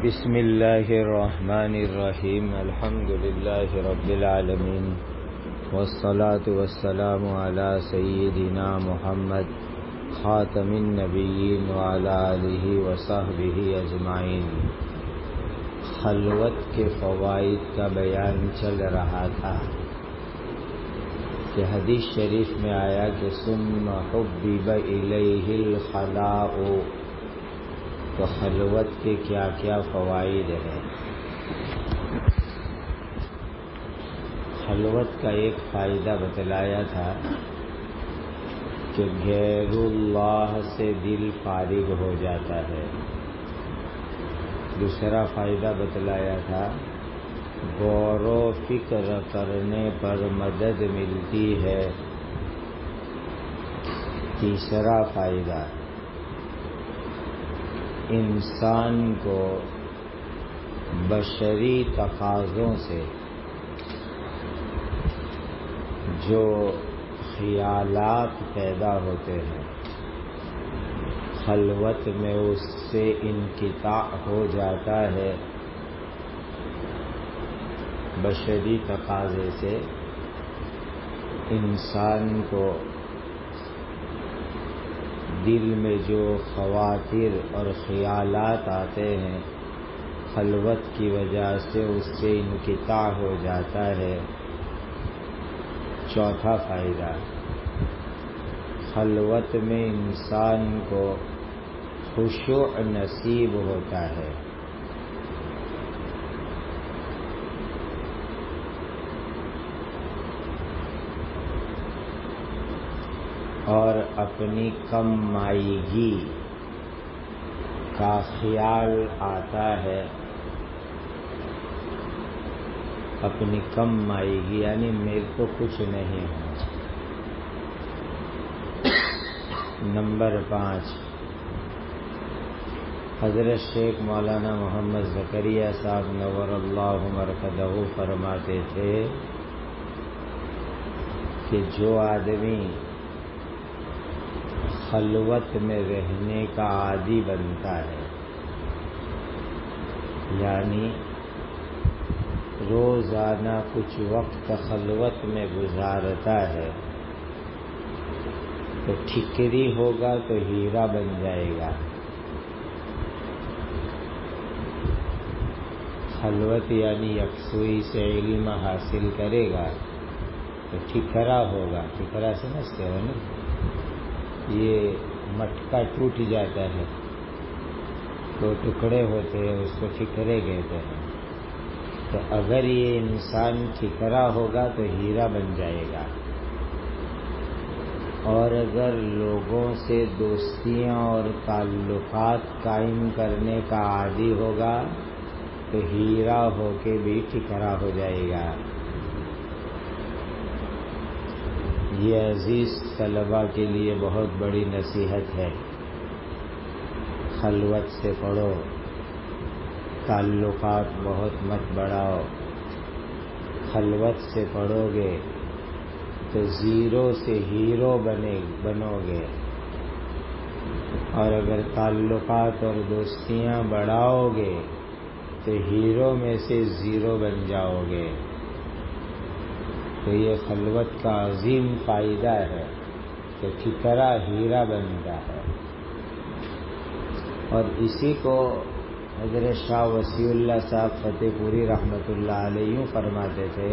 بسم اللہ الرحمن الرحیم الحمد للہ رب العالمین والصلاة والسلام علی سیدنا محمد خاتم النبیین وعلی آلہ وصحبہ اجمعین۔ خلوت کے فوائد کا بیان چل رہا تھا کہ حدیث شریف میں آیا کہ ثم حبب الیہ الخلاء، تو خلوت کے کیا کیا فوائد ہیں۔ خلوت کا ایک فائدہ بتلایا تھا کہ غیر اللہ سے دل فارغ ہو جاتا ہے۔ دوسرا فائدہ بتلایا تھا غور و فکر کرنے پر مدد ملتی ہے۔ تیسرا فائدہ انسان کو بشری تقاضوں سے جو خیالات پیدا ہوتے ہیں، خلوت میں اس سے انقطاع ہو جاتا ہے۔ بشری تقاضے سے انسان کو دل میں جو خواطر اور خیالات آتے ہیں، خلوت کی وجہ سے اس سے انقطاع ہو جاتا ہے۔ چوتھا فائدہ خلوت میں انسان کو خشوع نصیب ہوتا ہے۔ اور اپنی کم مائیگی کا خیال آتا ہے۔ اپنی کم مائیگی یعنی میرے کو کچھ نہیں ہے۔ نمبر 5، حضرت شیخ مولانا محمد زکریا صاحب نور اللہ مرقدہ فرماتے تھے کہ جو آدمی خلوت میں رہنے کا عادی بنتا ہے، یعنی روزانہ کچھ وقت خلوت میں گزارتا ہے، تو ٹھکری ہوگا تو ہیرا بن جائے گا۔ خلوت یعنی یکسوئی سے علم حاصل کرے گا تو ٹھکرا ہوگا۔ ٹھکرا سمجھتے ہو نا، یہ مٹکا ٹوٹ جاتا ہے تو ٹکڑے ہوتے ہیں، اس کو ٹھکرے کہتے ہیں۔ تو اگر یہ انسان ٹھکرا ہوگا تو ہیرا بن جائے گا، اور اگر لوگوں سے دوستیاں اور تعلقات قائم کرنے کا عادی ہوگا تو ہیرا ہو کے بھی ٹھکرا ہو جائے گا۔ یہ عزیز طلباء کے لیے بہت بڑی نصیحت ہے۔ خلوت سے پڑھو، تعلقات بہت مت بڑھاؤ۔ خلوت سے پڑھو گے تو زیرو سے ہیرو بنو گے، اور اگر تعلقات اور دوستیاں بڑھاؤ گے تو ہیرو میں سے زیرو بن جاؤ گے۔ تو یہ خلوت کا عظیم فائدہ ہے کہ ٹھکرا ہیرا بنتا ہے۔ اور اسی کو حضرت شاہ وسیع اللہ صاحب فتح پوری رحمۃ اللہ علیہ فرماتے تھے،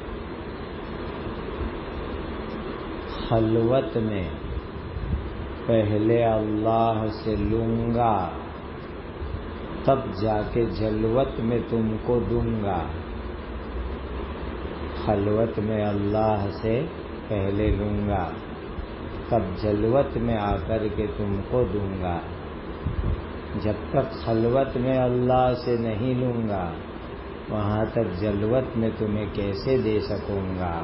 خلوت میں پہلے اللہ سے لوں گا، تب جا کے جلوت میں تم کو دوں گا۔ خلوت میں اللہ سے پہلے لوں گا، تب جلوت میں آ کر کے تم کو دوں گا۔ جب تک خلوت میں اللہ سے نہیں لوں گا، وہاں تک جلوت میں تمہیں کیسے دے سکوں گا۔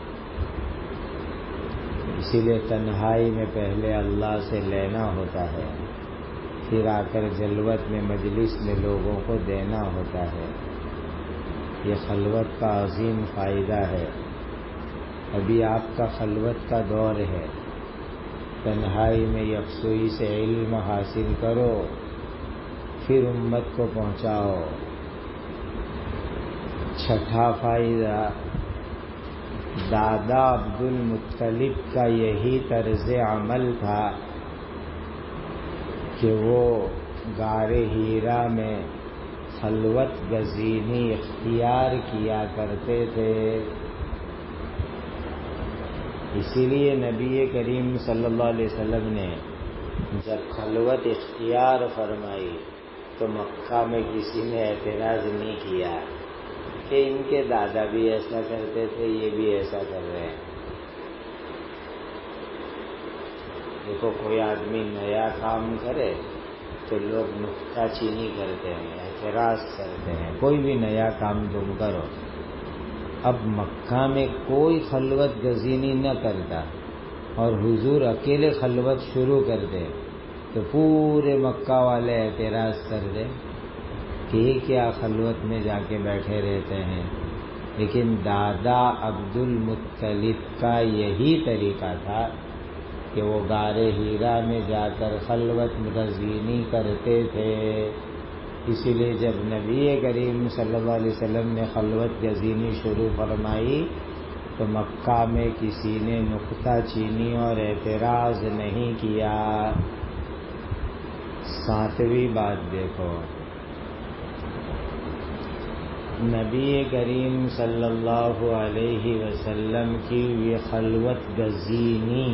اسی لیے تنہائی میں پہلے اللہ سے لینا ہوتا ہے، پھر آ کر جلوت میں مجلس میں لوگوں کو دینا ہوتا ہے۔ یہ خلوت کا عظیم فائدہ ہے۔ ابھی آپ کا خلوت کا دور ہے، تنہائی میں یکسوئی سے علم حاصل کرو، پھر امت کو پہنچاؤ۔ چھٹا فائدہ، دادا عبد المطلب کا یہی طرز عمل تھا کہ وہ غار حرا میں خلوت گزینی اختیار کیا کرتے تھے۔ اسی لیے نبی کریم صلی اللہ علیہ وسلم نے جب خلوت اختیار فرمائی تو مکہ میں کسی نے اعتراض نہیں کیا کہ ان کے دادا بھی ایسا کرتے تھے، یہ بھی ایسا کر رہے ہیں۔ دیکھو کوئی آدمی نیا کام کرے تو لوگ نکتہ چینی کرتے ہیں، اعتراض کرتے ہیں، کوئی بھی نیا کام تم کرو۔ اب مکہ میں کوئی خلوت گزینی نہ کرتا اور حضور اکیلے خلوت شروع کر دے تو پورے مکہ والے اعتراض کر دیں کہ یہ کیا خلوت میں جا کے بیٹھے رہتے ہیں۔ لیکن دادا عبد المطلب کا یہی طریقہ تھا کہ وہ غار حرا میں جا کر خلوت گزینی کرتے تھے۔ اسی لیے جب نبی کریم صلی اللہ علیہ وسلم نے خلوت گزینی شروع فرمائی تو مکہ میں کسی نے نکتہ چینی اور اعتراض نہیں کیا۔ ساتویں بات دیکھو، نبی کریم صلی اللہ علیہ وسلم کی یہ خلوت گزینی،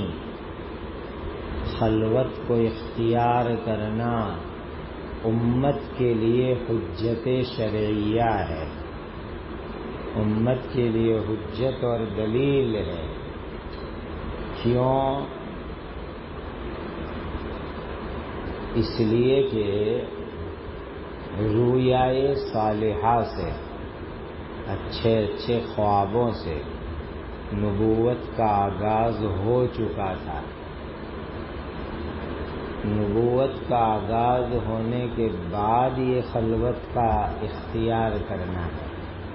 خلوت کو اختیار کرنا امت کے لیے حجت شرعیہ ہے، امت کے لیے حجت اور دلیل ہے۔ کیوں؟ اس لیے کہ رویائے صالحہ سے، اچھے اچھے خوابوں سے نبوت کا آغاز ہو چکا تھا۔ نبوت کا آغاز ہونے کے بعد یہ خلوت کا اختیار کرنا ہے۔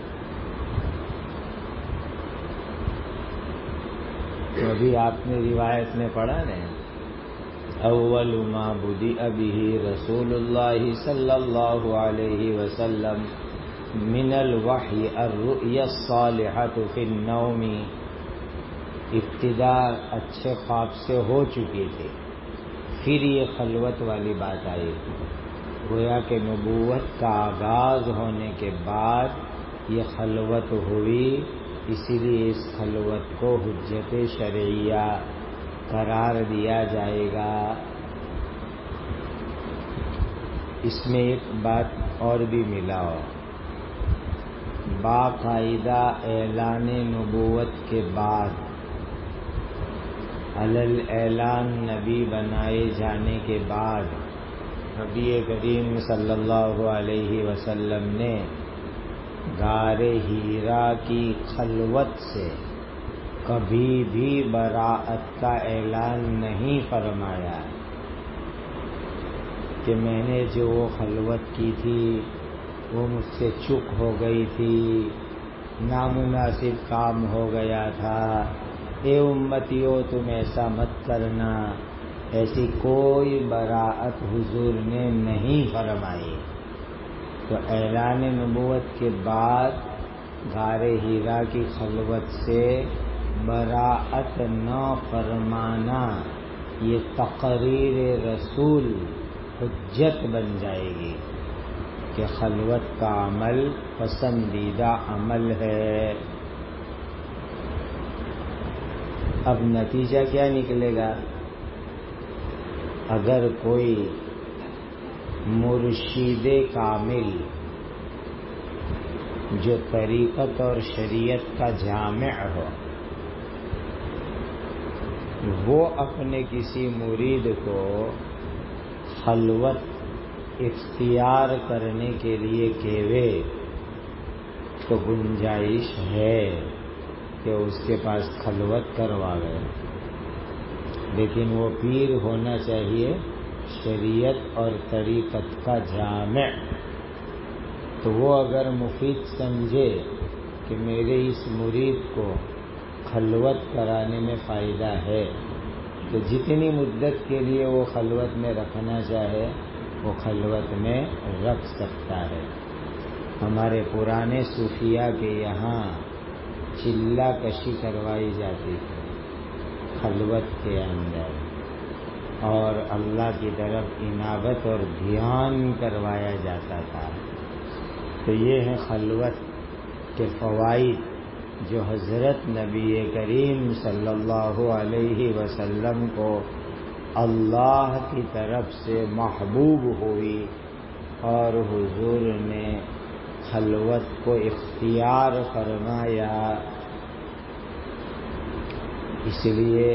تو ابھی آپ نے روایت میں پڑھا نا، اول ما بدأ به رسول اللہ صلی اللہ علیہ وسلم من الوحی الرؤیا الصالحۃ فی النوم، ابتدا اچھے خواب سے ہو چکی تھی، پھر یہ خلوت والی بات آئی۔ گویا کہ نبوت کا آغاز ہونے کے بعد یہ خلوت ہوئی، اسی لیے اس خلوت کو حجت شرعیہ قرار دیا جائے گا۔ اس میں ایک بات اور بھی ملا ہو، باقاعدہ اعلان نبوت کے بعد، علی اعلان نبی بنائے جانے کے بعد، نبی کریم صلی اللہ علیہ وسلم نے غار حرا کی خلوت سے کبھی بھی براءت کا اعلان نہیں فرمایا کہ میں نے جو وہ خلوت کی تھی وہ مجھ سے چک ہو گئی تھی، نامناسب کام ہو گیا تھا، اے امتیو تم ایسا مت کرنا، ایسی کوئی براءت حضور نے نہیں فرمائی۔ تو اعلان نبوت کے بعد غار حرا کی خلوت سے براءت نہ فرمانا، یہ تقریر رسول حجت بن جائے گی کہ خلوت کا عمل پسندیدہ عمل ہے۔ اب نتیجہ کیا نکلے گا؟ اگر کوئی مرشد کامل جو طریقت اور شریعت کا جامع ہو، وہ اپنے کسی مرید کو خلوت اختیار کرنے کے لیے کہے تو گنجائش ہے کہ اس کے پاس خلوت کروا گئے، لیکن وہ پیر ہونا چاہیے شریعت اور طریقت کا جامع۔ تو وہ اگر مفید سمجھے کہ میرے اس مرید کو خلوت کرانے میں فائدہ ہے تو جتنی مدت کے لیے وہ خلوت میں رکھنا چاہے وہ خلوت میں رکھ سکتا ہے۔ ہمارے پرانے صوفیہ کے یہاں چلہ کشی کروائی جاتی ہے خلوت کے اندر، اور اللہ کی طرف انابت اور دھیان کروایا جاتا تھا۔ تو یہ ہے خلوت کے فوائد جو حضرت نبی کریم صلی اللہ علیہ وسلم کو اللہ کی طرف سے محبوب ہوئی، اور حضور نے خلوت کو اختیار فرمایا۔ اس لیے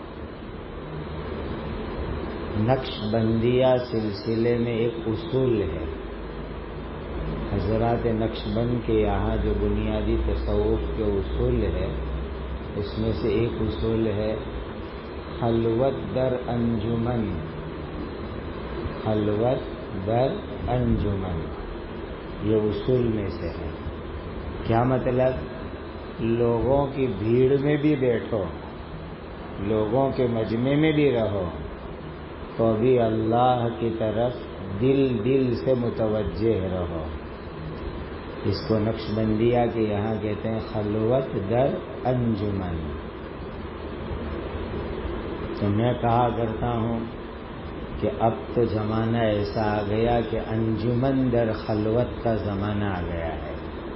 نقش بندیہ سلسلے میں ایک اصول ہے، حضرات نقش بند کے یہاں جو بنیادی تصوف کے اصول ہے اس میں سے ایک اصول ہے خلوت در انجمن، خلوت در انجمن، یہ اصول میں سے ہے۔ کیا مطلب؟ لوگوں کی بھیڑ میں بھی بیٹھو، لوگوں کے مجمع میں بھی رہو، تو بھی اللہ کی طرف دل سے متوجہ رہو۔ اس کو نقش بندیہ کے یہاں کہتے ہیں خلوت در انجمن۔ تو میں کہا کرتا ہوں کہ اب تو زمانہ ایسا آ گیا کہ انجمن در خلوت کا زمانہ آ گیا ہے،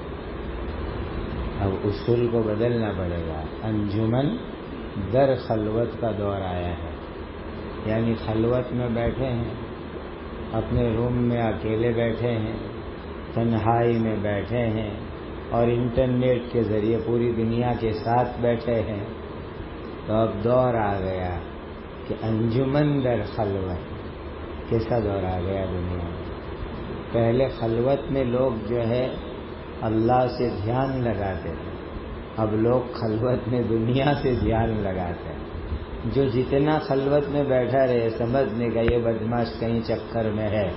اب اصول کو بدلنا پڑے گا۔ انجمن در خلوت کا دور آیا ہے، یعنی خلوت میں بیٹھے ہیں، اپنے روم میں اکیلے بیٹھے ہیں، تنہائی میں بیٹھے ہیں، اور انٹرنیٹ کے ذریعے پوری دنیا کے ساتھ بیٹھے ہیں۔ تو اب دور آ گیا کہ انجمن در خلوت، کیسا دور آ گیا دنیا میں؟ پہلے خلوت میں لوگ جو ہے اللہ سے دھیان لگاتے تھے، اب لوگ خلوت میں دنیا سے دھیان لگاتے ہیں۔ جو جتنا خلوت میں بیٹھا رہے سمجھنے کا یہ بدماش کہیں چکر میں ہے،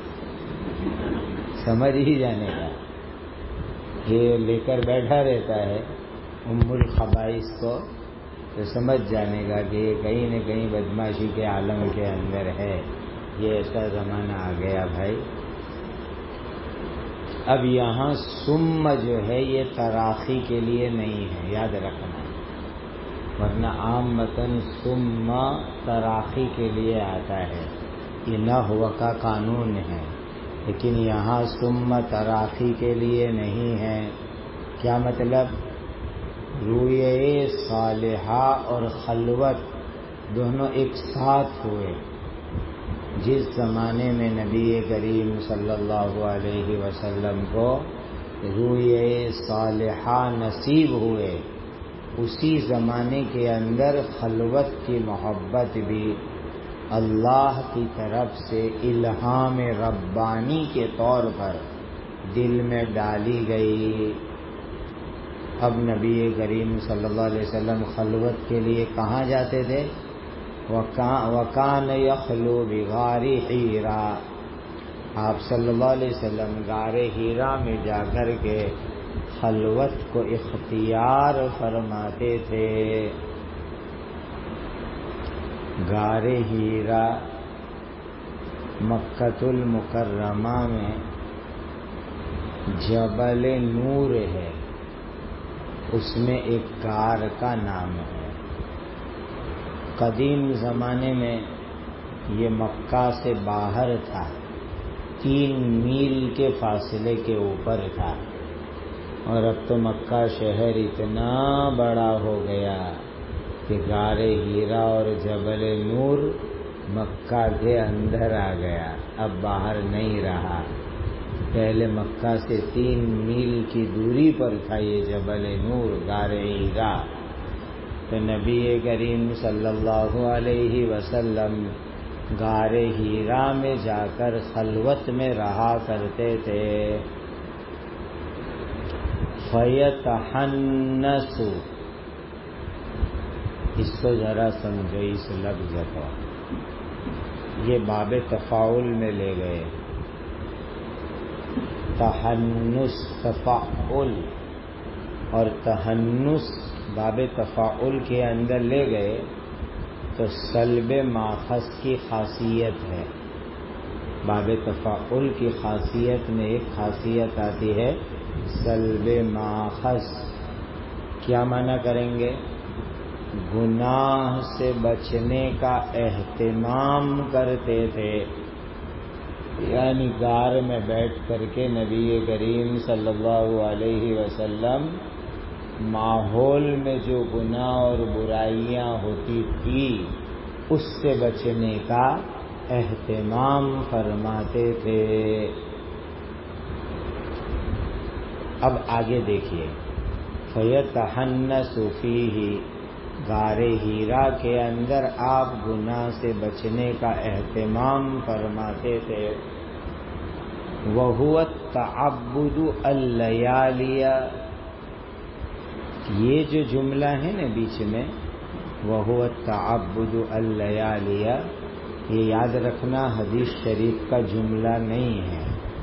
سمجھ ہی جانے کا، یہ لے کر بیٹھا رہتا ہے ام الخبائث کو، تو سمجھ جانے کا کہ یہ کہیں نہ کہیں بدماشی کے عالم کے اندر ہے۔ یہ ایسا زمانہ آ گیا بھائی۔ اب یہاں ثم جو ہے یہ تراخی کے لیے نہیں ہے، یاد رکھنا، ورنہ عام متن ثم تراخی کے لیے آتا ہے، یہ نحو کا قانون ہے، لیکن یہاں ثم تراخی کے لیے نہیں ہے۔ کیا مطلب؟ رویہ صالحہ اور خلوت دونوں ایک ساتھ ہوئے۔ جس زمانے میں نبی کریم صلی اللہ علیہ وسلم کو رویہ صالحہ نصیب ہوئے، اسی زمانے کے اندر خلوت کی محبت بھی اللہ کی طرف سے الہام ربانی کے طور پر دل میں ڈالی گئی۔ اب نبی کریم صلی اللہ علیہ وسلم خلوت کے لیے کہاں جاتے تھے؟ وَكَانَ يَخْلُو بِغَارِ حِیرَا، آپ صلی اللہ علیہ وسلم غار حیرا میں جا کر کے خلوت کو اختیار فرماتے تھے۔ غار حیرا مکۃ المکرمہ میں جبل نور ہے، اس میں ایک غار کا نام ہے۔ قدیم زمانے میں یہ مکہ سے باہر تھا، 3 میل کے فاصلے کے اوپر تھا، اور اب تو مکہ شہر اتنا بڑا ہو گیا کہ غار حیرا اور جبل نور مکہ کے اندر آ گیا، اب باہر نہیں رہا۔ پہلے مکہ سے 3 میل کی دوری پر تھا یہ جبل نور، غار حیرا۔ تو نبی کریم صلی اللہ علیہ وسلم غار حیرا میں جا کر خلوت میں رہا کرتے تھے۔ فَيَتَحَنَّسُ، اس کو ذرا سمجھو اس لفظ کو، یہ باب تفاعل میں لے گئے، تحنس تفاعل، اور تحنس باب تفاعل کے اندر لے گئے تو سلب ماخذ کی خاصیت ہے۔ باب تفاعل کی خاصیت میں ایک خاصیت آتی ہے سلب ماخذ. کیا معنی کریں گے؟ گناہ سے بچنے کا اہتمام کرتے تھے، یعنی غار میں بیٹھ کر کے نبی کریم صلی اللہ علیہ وسلم ماحول میں جو گناہ اور برائیاں ہوتی تھی اس سے بچنے کا اہتمام فرماتے تھے. اب آگے دیکھیے، فَيَتَحَنَّسُ فِيهِ، غار ہیرا کے اندر آپ گناہ سے بچنے کا اہتمام فرماتے تھے. وَهُوَ التَّعَبُّدُ اللَّيَالِيَ، یہ جو جملہ ہے نا بیچ میں وَهُوَ التَّعَبُّدُ اللَّيَالِيَ، یہ یاد رکھنا حدیث شریف کا جملہ نہیں ہے،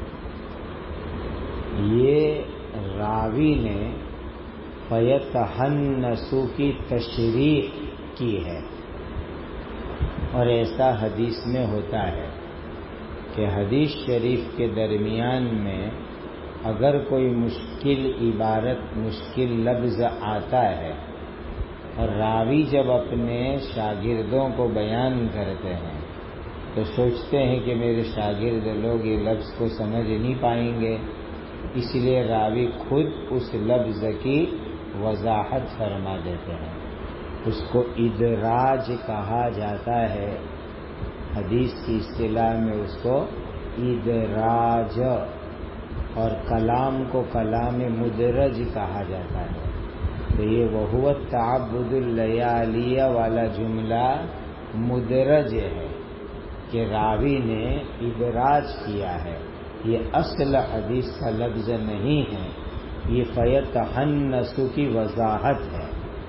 یہ راوی نے فَيَتَحَنَّسُ کی تشریح کی ہے. اور ایسا حدیث میں ہوتا ہے کہ حدیث شریف کے درمیان میں اگر کوئی مشکل عبارت مشکل لفظ آتا ہے اور راوی جب اپنے شاگردوں کو بیان کرتے ہیں تو سوچتے ہیں کہ میرے شاگرد لوگ یہ لفظ کو سمجھ نہیں پائیں گے، اس لیے راوی خود اس لفظ کی وضاحت فرما دیتے ہیں. اس کو ادراج کہا جاتا ہے، حدیث کی اصطلاح میں اس کو ادراج، اور کلام کو کلام مدرج کہا جاتا ہے. تو یہ وَهُوَ التَّعَبُّدُ اللَّيَالِيَ والا جملہ مدرج ہے کہ راوی نے ادراج کیا ہے، یہ اصل حدیث کا لفظ نہیں ہے، یہ فَيَتَحَنَّسُ کی وضاحت ہے.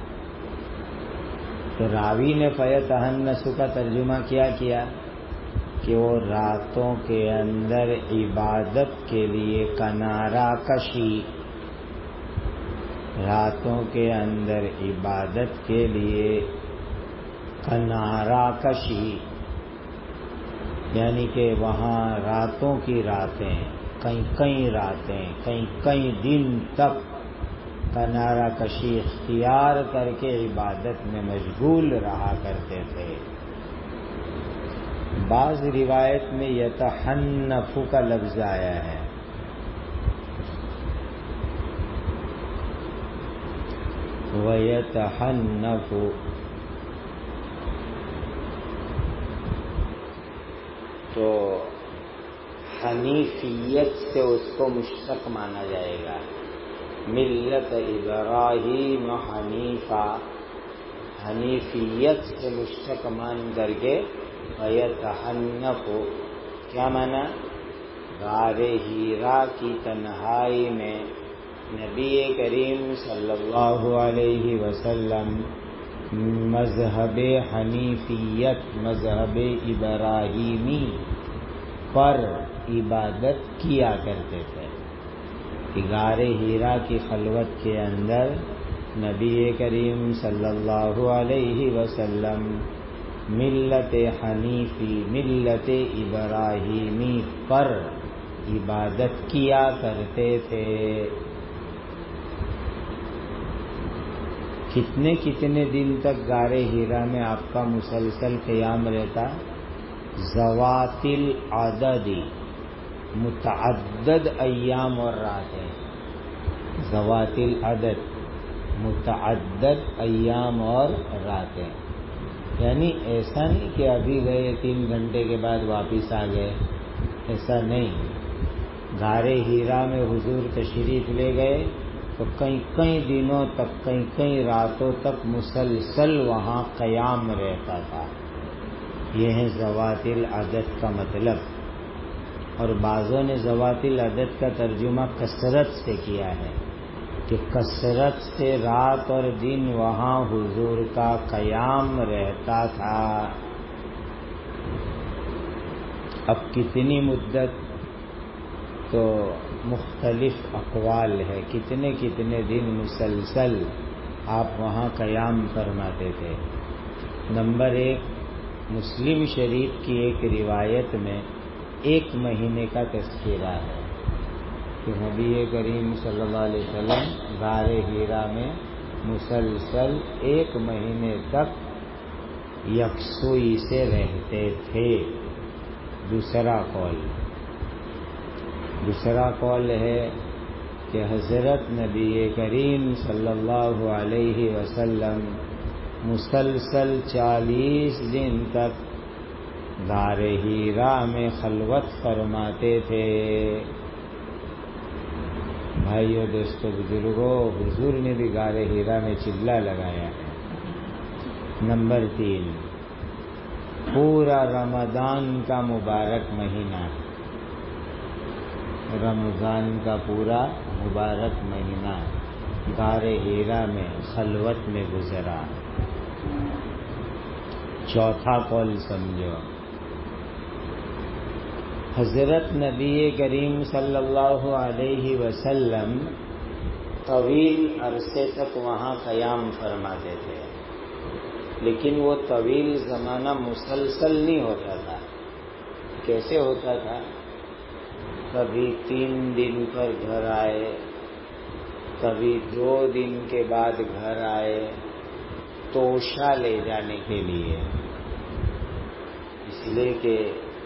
تو راوی نے فَيَتَحَنَّسُ کا ترجمہ کیا کہ وہ راتوں کے اندر عبادت کے لیے کنارہ کشی، راتوں کے اندر عبادت کے لیے کنارہ کشی، یعنی کہ وہاں راتوں کی راتیں، کئی راتیں، کئی دن تک کنارہ کشی اختیار کر کے عبادت میں مشغول رہا کرتے تھے. بعض روایت میں یتحنف کا لفظ آیا ہے، وَيَتَحَنَّفُ، تو حنیفیت سے اس کو مشتق مانا جائے گا. ملت ابراہیم حنیفہ، حنیفیت سے مشتق مان کر کے وَيَتَحَنَّفُ کیا مانا؟ غار ہیرا کی تنہائی میں نبی کریم صلی اللہ علیہ وسلم مذہب حنیفیت، مذہب ابراہیمی پر عبادت کیا کرتے تھے. غار ہیرا کی خلوت کے اندر نبی کریم صلی اللہ علیہ وسلم ملت حنیفی، ملت ابراہیمی پر عبادت کیا کرتے تھے. کتنے دن تک غار ہیرا میں آپ کا مسلسل قیام رہتا؟ ذوات العدد، متعدد ایام اور راتیں، ذوات العدد، متعدد ایام اور راتیں. یعنی ایسا نہیں کہ ابھی گئے 3 گھنٹے کے بعد واپس آ گئے، ایسا نہیں. غار ہیرا میں حضور تشریف لے گئے تو کئی دنوں تک، کئی راتوں تک مسلسل وہاں قیام رہتا تھا. یہ ہے ذوات العدد کا مطلب. اور بعضوں نے ذوات العدد کا ترجمہ کثرت سے کیا ہے کہ کثرت سے رات اور دن وہاں حضور کا قیام رہتا تھا. اب کتنی مدت؟ تو مختلف اقوال ہے، کتنے دن مسلسل آپ وہاں قیام فرماتے تھے. نمبر 1، مسلم شریف کی ایک روایت میں ایک مہینے کا تذکرہ ہے کہ نبی کریم صلی اللہ علیہ وسلم غار حرا میں مسلسل 1 مہینے تک یکسوئی سے رہتے تھے. دوسرا قول ہے کہ حضرت نبی کریم صلی اللہ علیہ وسلم مسلسل 40 دن تک غار حرا میں خلوت فرماتے تھے. بھائیو دوستو بزرگوں، حضور نے بھی غار حرا میں چلہ لگایا ہے. نمبر 3، پورا رمضان کا مبارک مہینہ، رمضان کا پورا مبارک مہینہ غار حرا میں خلوت میں گزرا. چوتھا قول سمجھو، حضرت نبی کریم صلی اللہ علیہ وسلم طویل عرصے تک وہاں قیام فرماتے تھے، لیکن وہ طویل زمانہ مسلسل نہیں ہوتا تھا. کیسے ہوتا تھا؟ کبھی 3 دن پر گھر آئے، کبھی 2 دن کے بعد گھر آئے توشہ لے جانے کے لیے، اس لیے کہ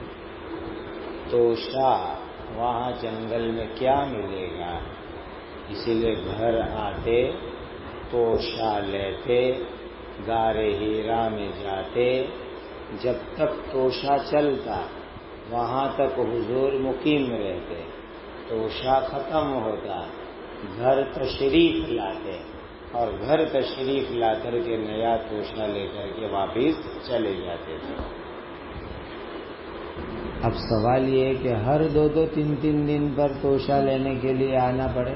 توشہ وہاں جنگل میں کیا ملے گا، اسی لیے گھر آتے توشہ لیتے، غار حرا میں جاتے. جب تک توشہ چلتا وہاں تک حضور مقیم رہتے، توشہ ختم ہوتا گھر تشریف لاتے، اور گھر تشریف لا کر کے نیا توشہ لے کر کے واپس چلے جاتے تھے. اب سوال یہ ہے کہ ہر 2-2 3-3 دن پر توشہ لینے کے لیے آنا پڑے؟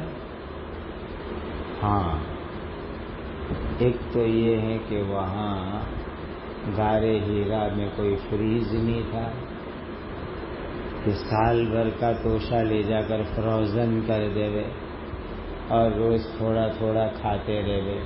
ہاں، ایک تو یہ ہے کہ وہاں غار حرا میں کوئی فریز نہیں تھا کہ سال بھر کا توشہ لے جا کر فروزن کر دے اور روز تھوڑا تھوڑا کھاتے رہے.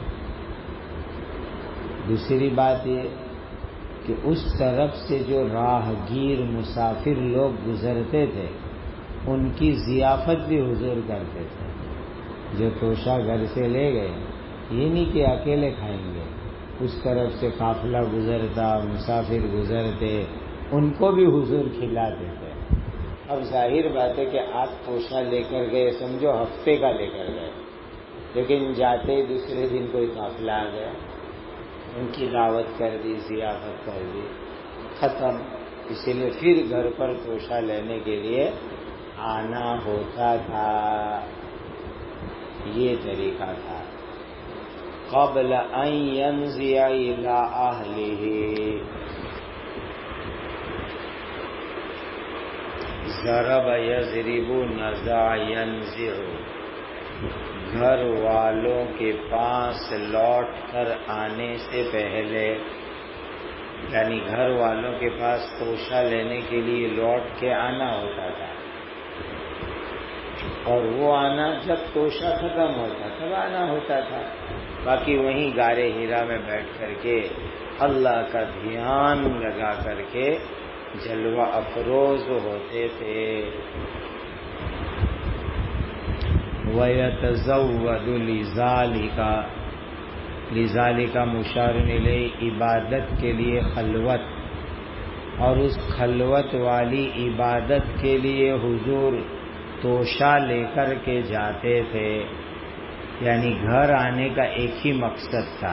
دوسری بات یہ کہ اس طرف سے جو راہگیر مسافر لوگ گزرتے تھے ان کی ضیافت بھی حضور کرتے تھے. جو توشہ گھر سے لے گئے یہ نہیں کہ اکیلے کھائیں گے، اس طرف سے قافلہ گزرتا، مسافر گزرتے، ان کو بھی حضور کھلاتے تھے. اب ظاہر بات ہے کہ آپ توشہ لے کر گئے، سمجھو ہفتے کا لے کر گئے، لیکن جاتے دوسرے دن کوئی قافلہ آ گیا، ان کی دعوت کر دی، ضیافت کر دی، ختم. اسی لیے پھر گھر پر توشہ لینے کے لیے آنا ہوتا تھا. یہ طریقہ تھا. قبل ان ينزع الى اهله ضرب يضرب نزع ينزع، گھر والوں کے پاس لوٹ کر آنے سے پہلے، یعنی گھر والوں کے پاس توشہ لینے کے لیے لوٹ کے آنا ہوتا تھا، اور وہ آنا جب توشہ ختم ہوتا تب آنا ہوتا تھا. باقی وہیں غار حرا میں بیٹھ کر کے اللہ کا دھیان لگا کر کے جلوہ افروز ہوتے تھے. وَيَتَزَوَّدُ لِذَالِكَ مشار الیہ، عبادت کے لیے خلوت، اور اس خلوت والی عبادت کے لیے حضور توشہ لے کر کے جاتے تھے. یعنی گھر آنے کا ایک ہی مقصد تھا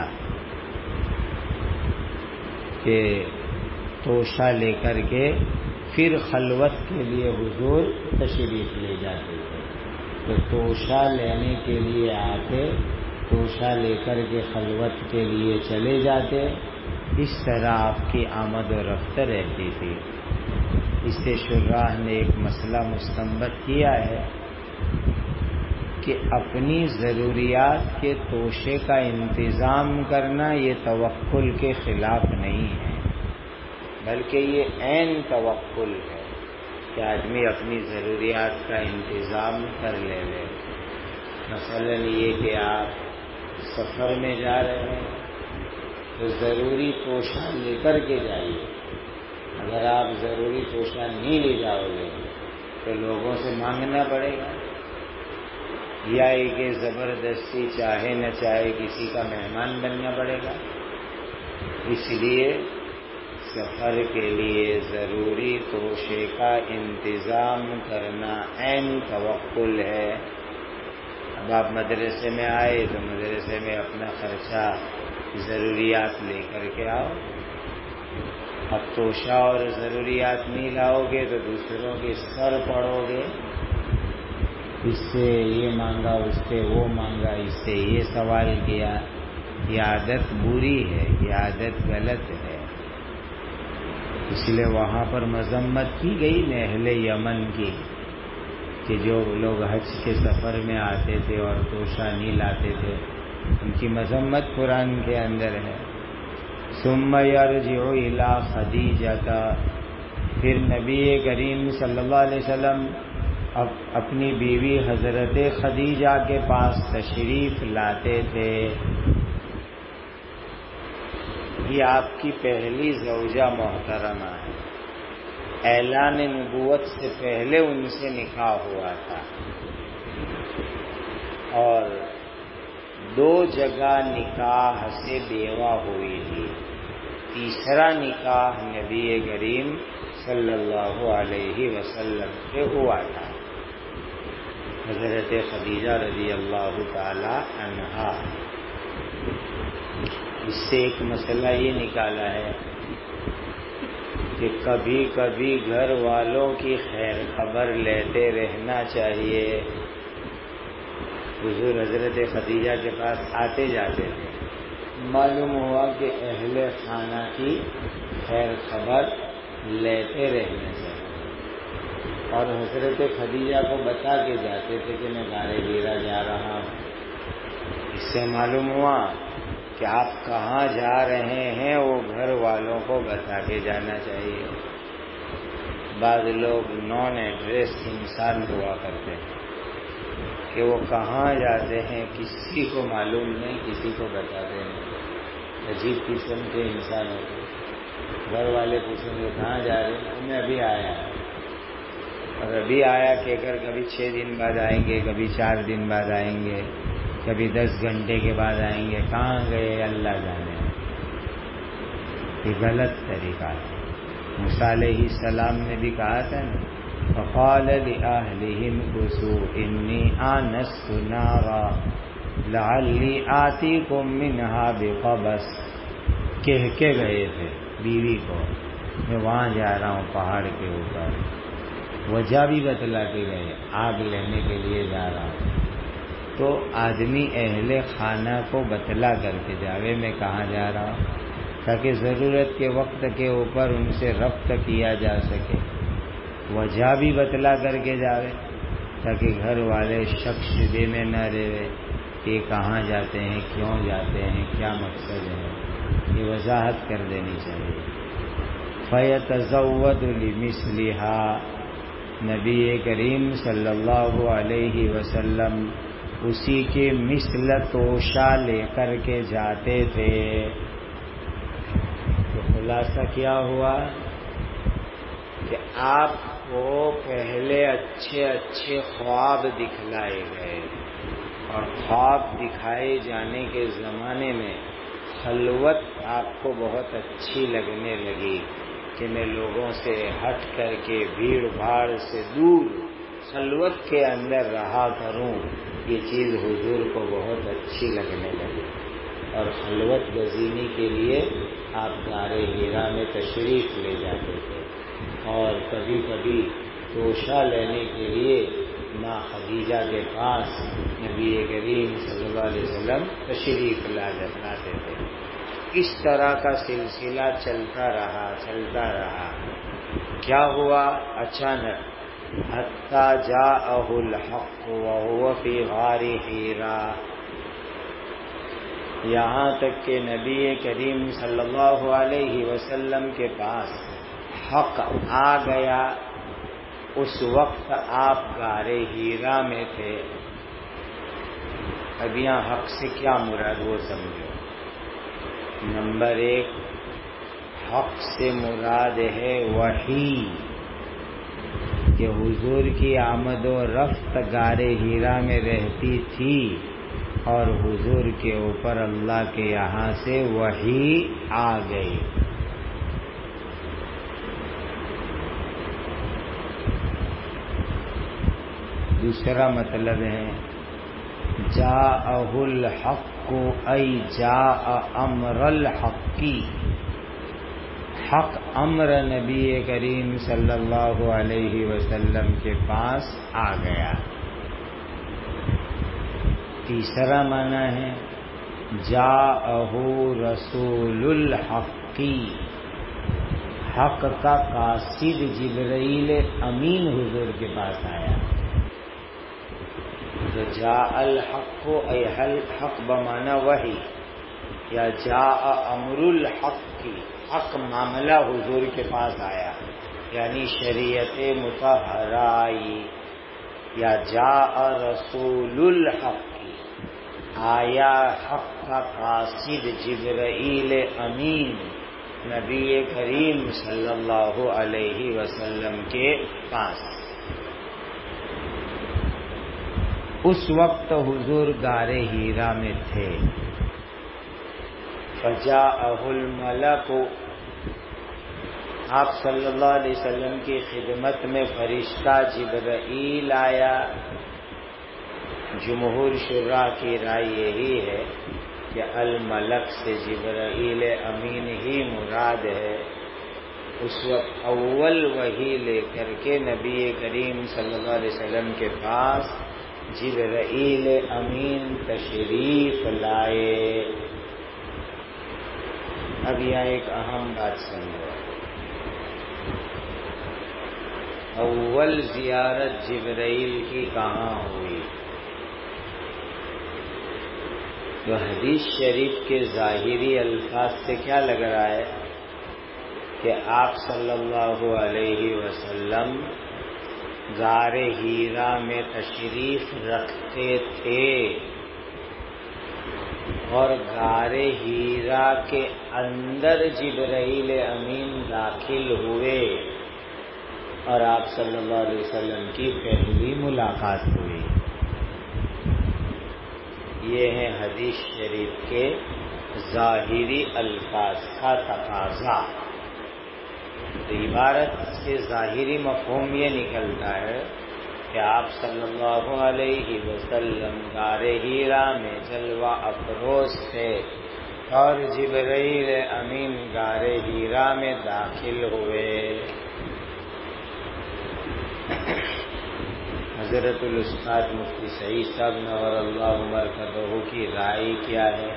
کہ توشہ لے کر کے پھر خلوت کے لیے حضور تشریف لے جاتے تھے. تو توشہ لینے کے لیے آتے، توشہ لے کر کے خلوت کے لیے چلے جاتے. اس طرح آپ کی آمد و رفت رہتی تھی. اس سے شراح نے ایک مسئلہ مستنبط کیا ہے کہ اپنی ضروریات کے توشے کا انتظام کرنا یہ توکل کے خلاف نہیں ہے، بلکہ یہ عین توکل ہے کہ آدمی اپنی ضروریات کا انتظام کر لے. مثلا یہ کہ آپ سفر میں جا رہے ہیں تو ضروری توشہ لے کر کے جائیے. اگر آپ ضروری توشہ نہیں لے جاؤ گے تو لوگوں سے مانگنا پڑے گا، یا کہ زبردستی چاہے نہ چاہے کسی کا مہمان بننا پڑے گا۔ اس لیے سفر کے لیے ضروری توشے کا انتظام کرنا عین توکل ہے۔ اب آپ مدرسے میں آئے تو مدرسے میں اپنا خرچہ ضروریات لے کر کے آؤ۔ اب توشہ اور ضروریات نہیں لاؤ گے تو دوسروں کے سر پڑو گے، اس سے یہ مانگا، اس سے وہ مانگا، اس سے یہ سوال کیا۔ یہ عادت بری ہے، یہ عادت غلط ہے۔ اس لیے وہاں پر مذمت کی گئی نا اہل یمن کی، کہ جو لوگ حج کے سفر میں آتے تھے اور توشہ نہیں لاتے تھے، ان کی مذمت قرآن کے اندر ہے۔ ثم یرجع الی خدیجہ، پھر نبی کریم صلی اللہ علیہ وسلم اپنی بیوی حضرت خدیجہ کے پاس تشریف لاتے تھے۔ یہ آپ کی پہلی زوجہ محترمہ ہے، اعلان نبوت سے پہلے ان سے نکاح ہوا تھا، اور 2 جگہ نکاح سے بیوہ ہوئی تھی۔ تیسرا نکاح نبی کریم صلی اللہ علیہ وسلم سے ہوا تھا، حضرت خدیجہ رضی اللہ تعالی عنہا۔ اس سے ایک مسئلہ یہ نکالا ہے کہ کبھی کبھی گھر والوں کی خیر خبر لیتے رہنا چاہیے۔ حضور حضرت خدیجہ کے پاس آتے جاتے تھے، معلوم ہوا کہ اہل خانہ کی خیر خبر لیتے رہنا چاہیے، اور حضرت خدیجہ کو بتا کے جاتے تھے کہ میں غار حرا جا رہا ہوں۔ اس سے معلوم ہوا کہ آپ کہاں جا رہے ہیں وہ گھر والوں کو بتا کے جانا چاہیے۔ بعض لوگ نان ایڈریس انسان ہوا کرتے ہیں کہ وہ کہاں جاتے ہیں کسی کو معلوم نہیں، کسی کو بتاتے نہیں، عجیب قسم کے انسان ہوتے ہیں۔ گھر والے پوچھیں گے کہاں جا رہے ہیں، میں ابھی آیا، اور ابھی آیا کہہ کر کبھی 6 دن بعد آئیں گے، کبھی 4 دن بعد آئیں گے، کبھی 10 گھنٹے کے بعد آئیں گے، کہاں گئے اللہ جانے۔ یہ غلط طریقہ ہے۔ موسیٰ علیہ السلام نے بھی کہا تھا نا، فقال لأهلهم كثوا إني آنست نارا لعلی آتیکم منها بقبس، کہہ کے گئے تھے بیوی کو میں وہاں جا رہا ہوں پہاڑ کے اوپر، وجہ بھی بتلا کے گئے آگ لینے کے لیے جا رہا ہوں۔ تو آدمی اہل خانہ کو بتلا کر کے جاوے میں کہاں جا رہا ہوں، تاکہ ضرورت کے وقت کے اوپر ان سے ربط کیا جا سکے۔ وجہ بھی بتلا کر کے جاوے تاکہ گھر والے شک شبے میں نہ رہے کہ کہاں جاتے ہیں، کیوں جاتے ہیں، کیا مقصد ہے، یہ وضاحت کر دینی چاہیے۔ فَيَتَزَوَّدُ لِمِثْلِهَا، نبی کریم صلی اللہ علیہ وسلم اسی کے مثل توشہ لے کر کے جاتے تھے۔ تو خلاصہ کیا ہوا کہ آپ کو پہلے اچھے اچھے خواب دکھلائے گئے، اور خواب دکھائے جانے کے زمانے میں خلوت آپ کو بہت اچھی لگنے لگی کہ میں لوگوں سے ہٹ کر کے بھیڑ بھاڑ سے دور خلوت کے اندر رہا کروں، یہ چیز حضور کو بہت اچھی لگنے لگی، اور خلوت گزینی کے لیے آپ غار حرا میں تشریف لے جاتے تھے، اور کبھی کبھی توشہ لینے کے لیے ماں خدیجہ کے پاس نبی کریم صلی اللہ علیہ وسلم تشریف لاتے تھے۔ اس طرح کا سلسلہ چلتا رہا۔ کیا ہوا؟ اچانک حتی جاءہ الحق وہو فی غار حرا، یہاں تک کہ نبی کریم صلی اللہ علیہ وسلم کے پاس حق آ گیا۔ اس وقت آپ غار حرا میں تھے۔ اب یہاں حق سے کیا مراد وہ سمجھو۔ نمبر 1، حق سے مراد ہے وحی، کہ حضور کی آمد و رفت غار ہیرا میں رہتی تھی اور حضور کے اوپر اللہ کے یہاں سے وحی آ گئی۔ دوسرا مطلب ہے جاءہ الحق ای جاء امر الحق، حق امر نبی کریم صلی اللہ علیہ وسلم کے پاس آ گیا۔ تیسرا معنی ہے جاءہ رسول الحق، حق کا قاصد جبرائیل امین حضور کے پاس آیا۔ تو جاء الحق ای حق بمعنی وحی، یا جاء امر الحق، حق معاملہ حضور کے پاس آیا، یعنی شریعت مطہرہ آئی۔ یا جاء رسول الحق، آیا حق کا قاصد جبرائیل امین نبی کریم صلی اللہ علیہ وسلم کے پاس۔ اس وقت حضور غار ہیرا میں تھے۔ فجاءہ الملک، آپ صلی اللہ علیہ وسلم کی خدمت میں فرشتہ جبرائیل آیا۔ جمہور شراح کی رائے یہی ہے کہ الملک سے جبرائیل امین ہی مراد ہے۔ اس وقت اول وحی لے کر کے نبی کریم صلی اللہ علیہ وسلم کے پاس جبرائیل امین تشریف لائے۔ اب یہاں ایک اہم بات سمجھو، اول زیارت جبرائیل کی کہاں ہوئی؟ تو حدیث شریف کے ظاہری الفاظ سے کیا لگ رہا ہے کہ آپ صلی اللہ علیہ وسلم غار ہیرا میں تشریف رکھتے تھے، اور غار ہیرا کے اندر جبرائیل امین داخل ہوئے اور آپ صلی اللہ علیہ وسلم کی پہلی ملاقات ہوئی۔ یہ ہے حدیث شریف کے ظاہری الفاظ کا تقاضا۔ تو عبارت سے ظاہری مفہوم یہ نکلتا ہے کہ آپ صلی اللہ علیہ وسلم غار ہیرا میں جلوہ افروز تھے اور جبرائیل امین غار ہیرا میں داخل ہوئے۔ حضرت الاستاد مفتی سعید صاحب نور اللہ مرکزہ کی رائے کیا ہے؟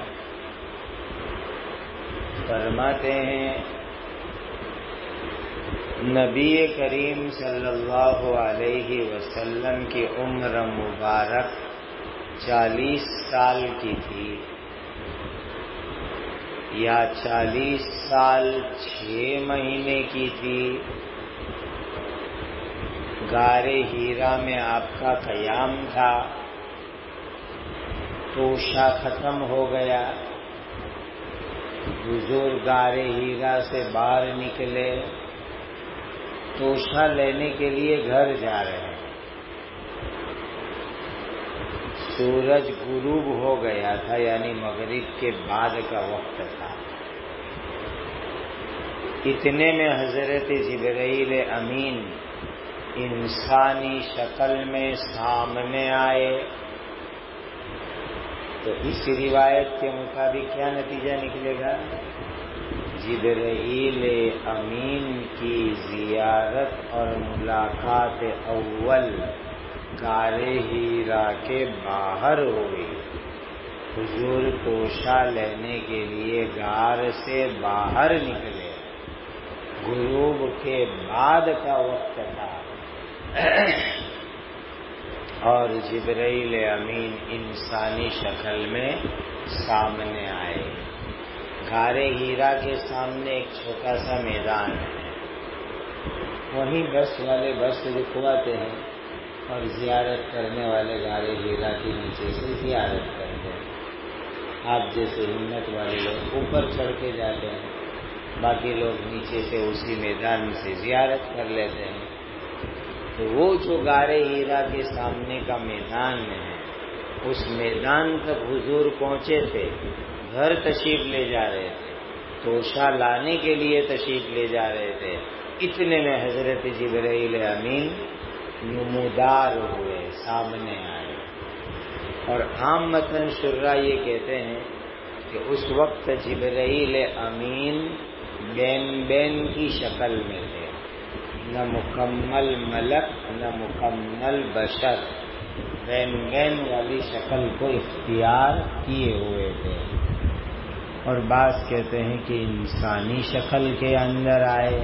فرماتے ہیں نبی کریم صلی اللہ علیہ وسلم کی عمر مبارک 40 سال کی تھی، یا 40 سال 6 مہینے کی تھی۔ غار ہیرا میں آپ کا قیام تھا، توشہ ختم ہو گیا، حضور غار ہیرا سے باہر نکلے، توشہ لینے کے لیے گھر جا رہے ہیں۔ سورج غروب ہو گیا تھا، یعنی مغرب کے بعد کا وقت تھا۔ اتنے میں حضرت جبرائیل امین انسانی شکل میں سامنے آئے۔ تو اس روایت کے مطابق کیا نتیجہ نکلے گا؟ جبرائیل امین کی زیارت اور ملاقات اول غار ہیرا کے باہر ہوئی۔ حضور توشہ لینے کے لیے غار سے باہر نکلے، غروب کے بعد کا وقت تھا، اور جبرائیل امین انسانی شکل میں سامنے آئے۔ غار ہیرا کے سامنے ایک چھوٹا سا میدان ہے، وہیں بس والے بس رکواتے ہیں اور زیارت کرنے والے غار ہیرا کے نیچے سے زیارت کرتے ہیں۔ آپ جیسے ہمت والے لوگ اوپر چڑھ کے جاتے ہیں، باقی لوگ نیچے سے اسی میدان سے زیارت کر لیتے ہیں۔ تو وہ جو غار ہیرا کے سامنے کا میدان ہے، اس میدان تک حضور پہنچے تھے، گھر تشریف لے جا رہے تھے، توشہ لانے کے لیے تشریف لے جا رہے تھے، اتنے میں حضرت جبرائیل امین نمودار ہوئے، سامنے آئے۔ اور عام متن شرح یہ کہتے ہیں کہ اس وقت جبرائیل امین بین کی شکل میں تھے، نہ مکمل ملک نہ مکمل بشر، بین والی شکل کو اختیار کیے ہوئے تھے۔ اور بعض کہتے ہیں کہ انسانی شکل کے اندر آئے۔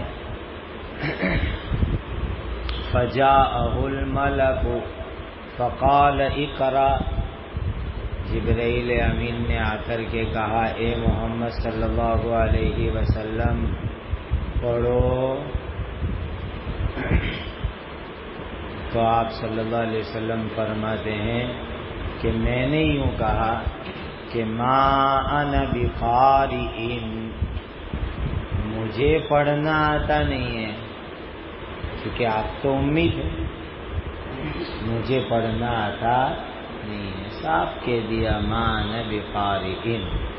فجاءہ الملک فقال اقرأ، جبرائیل امین نے آ کر کے کہا اے محمد صلی اللہ علیہ وسلم پڑھو۔ تو آپ صلی اللہ علیہ وسلم فرماتے ہیں کہ میں نے یوں کہا کہ ما انا بقارئ، مجھے پڑھنا آتا نہیں ہے، کیونکہ آپ تو امی تھے، مجھے پڑھنا آتا نہیں ہے، صاف کہہ دیا ما انا بقارئ۔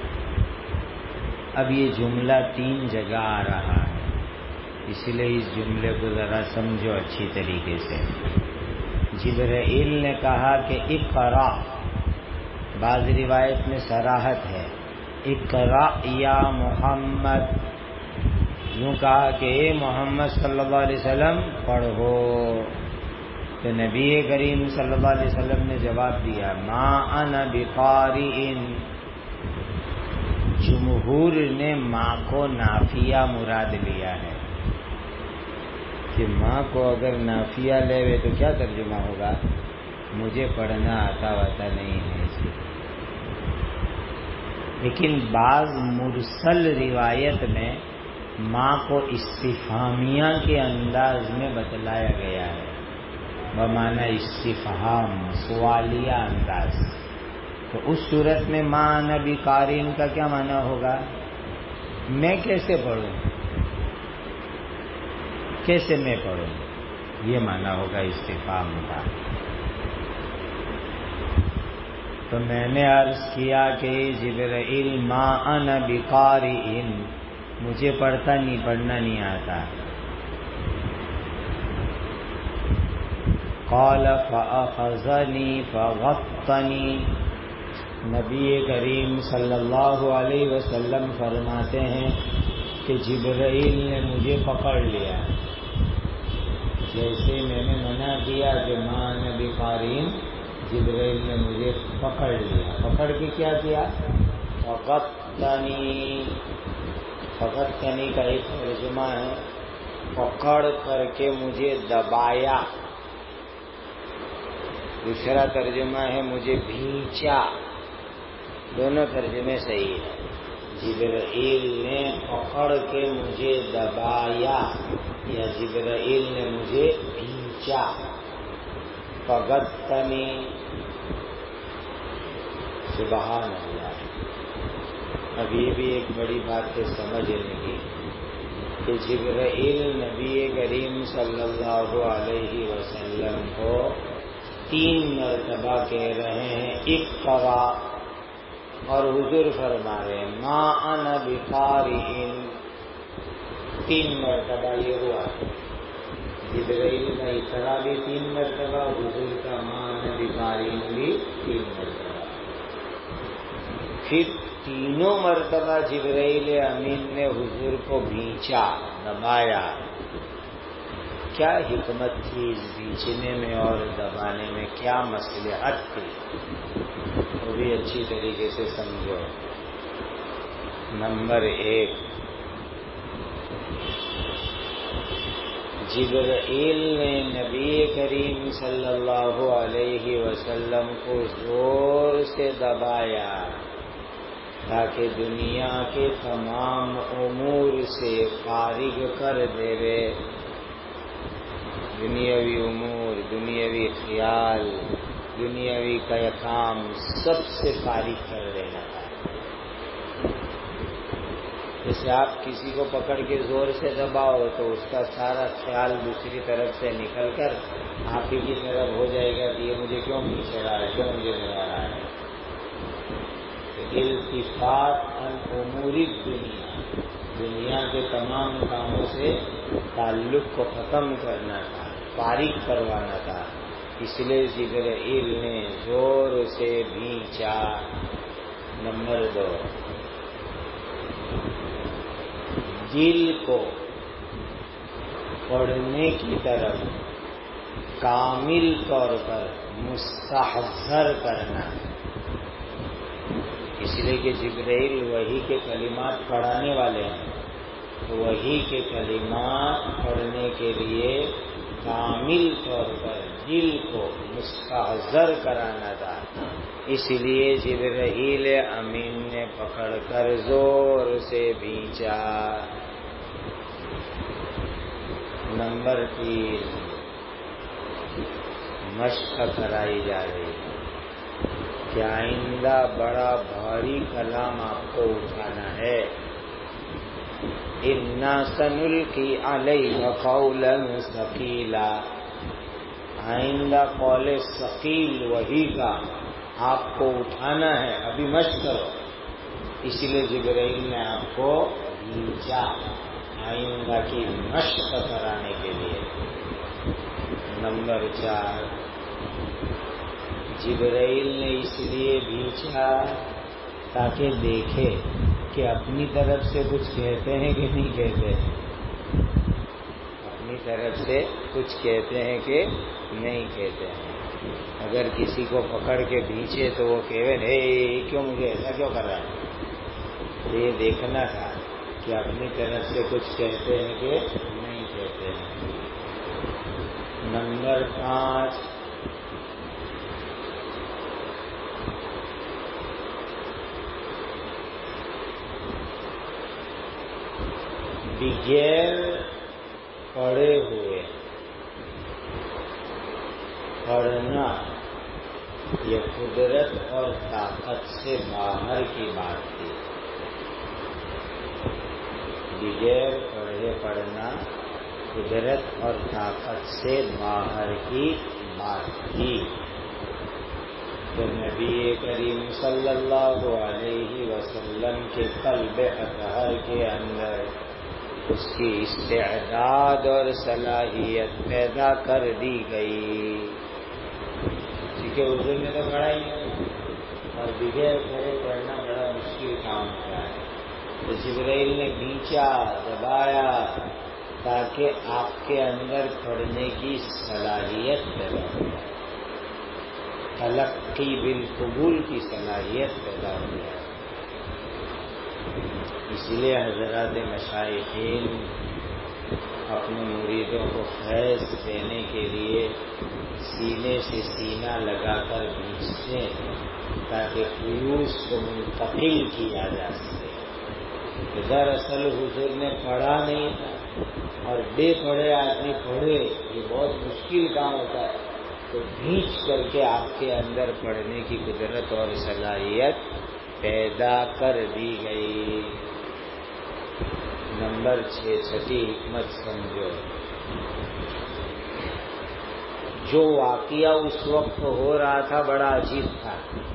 اب یہ جملہ 3 جگہ آ رہا ہے، اس لیے اس جملے کو ذرا سمجھو اچھی طریقے سے۔ جبرائیل نے کہا کہ اقرأ، بعض روایت میں صراحت ہے اقرأ یا محمد، یوں کہا کہ اے محمد صلی اللہ علیہ وسلم پڑھو۔ تو نبی کریم صلی اللہ علیہ وسلم نے جواب دیا ما انا بقارئ۔ جمہور نے ماں کو نافیہ مراد لیا ہے کہ ماں کو اگر نافیہ لے ہوئے تو کیا ترجمہ ہوگا؟ مجھے پڑھنا آتا نہیں ہے اس لیے۔ لیکن بعض مرسل روایت میں ماں کو استفہامیہ کے انداز میں بتلایا گیا ہے، بمعنی استفہام، سوالیہ انداز۔ تو اس صورت میں ما انا بقارئ کا کیا معنی ہوگا؟ میں کیسے پڑھوں، کیسے میں پڑھوں، یہ معنی ہوگا استفہام کا۔ تو میں نے عرض کیا کہ جبرائیل ما انا بقارئ، مجھے پڑھنا نہیں آتا۔ قال فأخذنی فغطنی، نبی کریم صلی اللہ علیہ وسلم فرماتے ہیں کہ جبرائیل نے مجھے پکڑ لیا، جیسے میں نے منع کیا کہ ما انا بقارئ، جبرائیل نے مجھے پکڑ لیا۔ پکڑ کے کیا کیا؟ فغطنی، فغطنی کا ایک ترجمہ ہے پکڑ کر کے مجھے دبایا، دوسرا ترجمہ ہے مجھے بھینچا، دونوں ترجمے صحیح ہیں۔ جبرائیل نے پکڑ کے مجھے دبایا یا جبرائیل نے مجھے بھینچا۔ فغطنی، سبحان اللہ۔ اب یہ بھی ایک بڑی بات ہے سمجھنے کی کہ جبرائیل نبی کریم صلی اللہ علیہ وسلم کو 3 مرتبہ کہہ رہے ہیں اقرأ، اور حضور فرما رہے ہیں ما انا بقارئ، 3 مرتبہ یہ ہوا۔ جبرائیل کا اقرأ بھی 3 مرتبہ، حضور کا ما انا بقارئ بھی 3 مرتبہ۔ پھر 3 مرتبہ جبرائیل امین نے حضور کو بھینچا، دبایا۔ کیا حکمت تھی اس بھینچنے میں اور دبانے میں، کیا مصلحت تھی، وہ بھی اچھی طریقے سے سمجھو۔ نمبر 1، جبرائیل نے نبی کریم صلی اللہ علیہ وسلم کو زور سے دبایا تاکہ دنیا کے تمام امور سے فارغ کر دے رے، دنیاوی امور، دنیاوی خیال، دنیاوی کام سب سے فارغ کر دینا۔ جیسے آپ کسی کو پکڑ کے زور سے دباؤ تو اس کا سارا خیال دوسری طرف سے نکل کر آپ ہی کی طرف ہو جائے گا کہ یہ مجھے کیوں پیچھے رہا ہے، کیوں مجھے ملا رہا ہے۔ التفات عن امور دنیا کے تمام کاموں سے تعلق کو ختم کرنا تھا، فارغ کروانا تھا، اس لیے جبرائیل نے زور سے بھینچا۔ نمبر 2، دل کو پڑھنے کی طرف کامل طور پر مستحضر کرنا، اس لیے کہ جبرائیل وحی کے کلمات پڑھانے والے ہیں، تو وحی کے کلمات پڑھنے کے لیے کامل طور پر دل کو مستحضر کرانا تھا، اس لیے جبرائیل امین نے پکڑ کر زور سے بھینچا۔ نمبر 3، مشق کرائی جا رہی ہے کہ آئندہ بڑا بھاری کلام آپ کو اٹھانا ہے۔ اِنَّا سَنُلْقِي عَلَيْكَ قَوْلًا ثَقِيلًا، آئندہ قول ثقیل وحی کا آپ کو اٹھانا ہے، ابھی مشق کرو، اس لیے جبرائیل نے آپ کو بھیجا آئندہ کی مشق کرانے کے لیے۔ نمبر 4، جبرائیل نے اس لیے بھیجا تاکہ دیکھے کہ اپنی طرف سے کچھ کہتے ہیں کہ نہیں کہتے ہیں، اپنی طرف سے کچھ کہتے ہیں کہ نہیں کہتے ہیں۔ اگر کسی کو پکڑ کے بھینچے تو وہ کہے کیوں مجھے ایسا کیوں کر رہا ہے، تو یہ دیکھنا تھا کہ اپنی طرف سے کچھ کہتے ہیں کہ نہیں کہتے ہیں۔ نمبر 5، بغیر پڑھے ہوئے پڑھنا یہ قدرت اور طاقت سے باہر کی بات تھی۔ بغیر پڑھے پڑھنا قدرت اور طاقت سے باہر کی بات تھی، تو نبی کریم صلی اللہ علیہ وسلم کے قلب اطہر کے اندر اس کی استعداد اور صلاحیت پیدا کر دی گئی، کیونکہ اردو میں تو پڑھا ہی نہیں اور بغیر پڑھے پڑھنا بڑا مشکل کام ہوتا ہے، تو جبرائیل نے کھینچا، دبایا تاکہ آپ کے اندر پڑھنے کی صلاحیت پیدا ہو جائے، تلقی بالقبول کی صلاحیت پیدا ہو جائے۔ اس لیے حضرات مشائخین اپنے مریدوں کو فیض دینے کے لیے سینے سے سینہ لگا کر بھیجتے ہیں تاکہ فیوز کو منتقل کیا جا سکے۔ دراصل حضور نے پڑھا نہیں تھا اور بے پڑھے آدمی پڑھے، یہ بہت مشکل کام ہوتا ہے، تو بھیج کر کے آپ کے اندر پڑھنے کی قدرت اور صلاحیت پیدا کر دی گئی۔ نمبر 6، چھٹی حکمت سمجھو، جو واقعہ اس وقت ہو رہا تھا بڑا عجیب تھا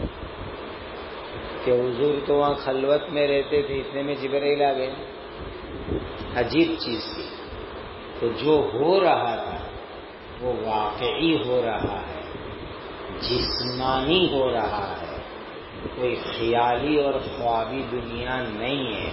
کہ حضور تو وہاں خلوت میں رہتے تھے، اتنے میں جبرائیل آ گئے، عجیب چیز تھی۔ تو جو ہو رہا تھا وہ واقعی ہو رہا ہے، جسمانی ہو رہا ہے، کوئی خیالی اور خوابی دنیا نہیں ہے۔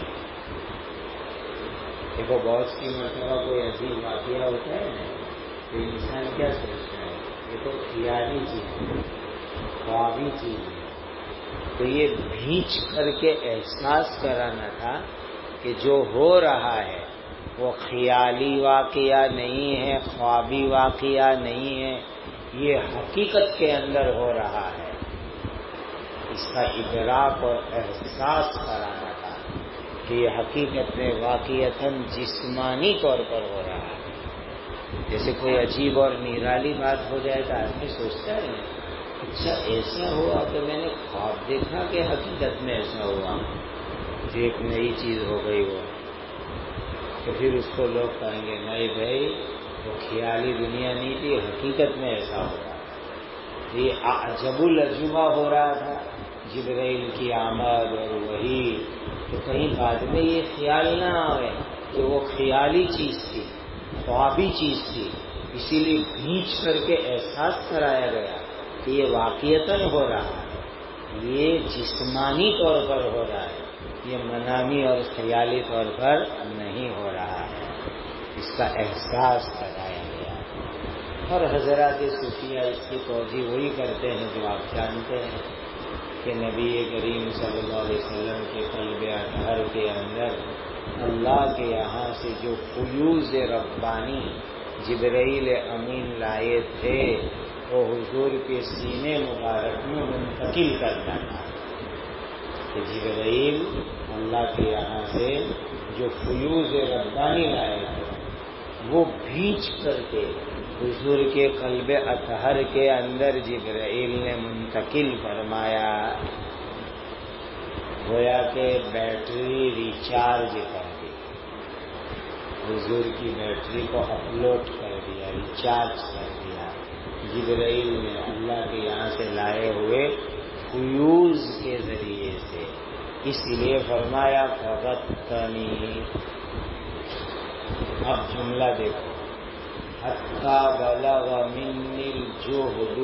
دیکھو بہت سی مرتبہ کوئی عجیب واقعہ ہوتا ہے نا تو انسان کیا سوچتا ہے، یہ تو خیالی چیز ہے، خوابی چیز ہے، تو یہ بھیج کر کے احساس کرانا تھا کہ جو ہو رہا ہے وہ خیالی واقعہ نہیں ہے، خوابی واقعہ نہیں ہے، یہ حقیقت کے اندر ہو رہا ہے، اس کا ادراک اور احساس کرانا تھا کہ یہ حقیقت میں واقعتاً جسمانی طور پر ہو رہا ہے۔ جیسے کوئی عجیب اور نرالی بات ہو جائے تو آدمی سوچتا ہے اچھا ایسا ہوا تو میں نے خواب دیکھا کہ حقیقت میں ایسا ہوا، جو ایک نئی چیز ہو گئی وہ، تو پھر اس کو لوگ کہیں گے نہیں بھائی وہ خیالی دنیا نہیں تھی، حقیقت میں ایسا ہو رہا تھا، یہ عجب العجوبہ ہو رہا تھا جبرائیل کی آمد اور وہی، تو کہیں بعد میں یہ خیال نہ آئے کہ وہ خیالی چیز تھی، خوابی چیز تھی، اسی لیے بھینچ کر کے احساس کرایا گیا کہ یہ واقعتاً ہو رہا ہے، یہ جسمانی طور پر ہو رہا ہے، یہ منامی اور خیالی طور پر نہیں ہو رہا ہے، اس کا احساس کرایا گیا۔ اور حضرات صوفیہ اس کی توجیہ وہی کرتے ہیں جو آپ جانتے ہیں کہ نبی کریم صلی اللہ علیہ وسلم کے قلب اطہر کے اندر اللہ کے یہاں سے جو فیوز ربانی جبرائیل امین لائے تھے وہ حضور کے سینے مبارک میں منتقل کرنا تھا، کہ جبرائیل اللہ کے یہاں سے جو فیوز ربانی لائے تھے وہ بھینچ کر کے حضور کے قلب اطہر کے اندر جبرائیل نے منتقل فرمایا، گویا کہ بیٹری ریچارج کر دی، حضور کی بیٹری کو اپلوڈ کر دیا، ریچارج کر دیا جبرائیل نے اللہ کے یہاں سے لائے ہوئے فیوز کے ذریعے سے، اس لیے فرمایا فغتنی۔ اب جملہ دیکھو، حتی بلغ منی الجہد،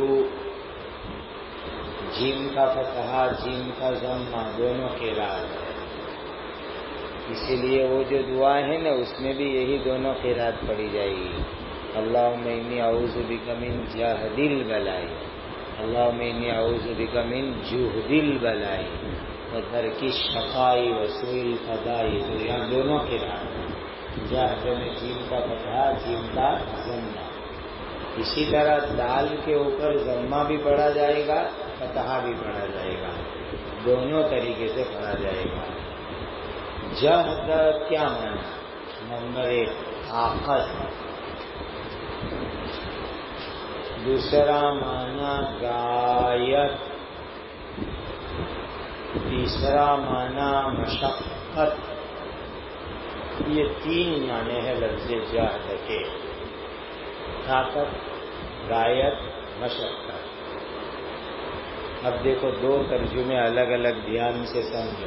جیم کا فتحہ جیم کا ضمہ دونوں قرات ہے، اسی لیے وہ جو دعا ہے نا اس میں بھی یہی دونوں قرات پڑھی جائے گی، اللہم انی اعوذ بک من جہد البلاء، اللہم انی اعوذ بک من جہد البلاء و ترک الشقاء و سوء القضاء، تو یہاں دونوں قرات، جہد میں جیم کا فتحہ جیم کا ضمہ، اسی طرح دال کے اوپر ضمہ بھی پڑھا جائے گا فتحہ بھی پڑھا جائے گا، دونوں طریقے سے پڑھا جائے گا۔ جہد کیا معنی؟ نمبر 1 طاقت، دوسرا معنی غایت، تیسرا معنی مشقت، یہ 3 معنی ہے لفظ جہد کے، طاقت، غایت، مشقت۔ اب دیکھو 2 ترجمے الگ الگ دھیان سے سمجھو،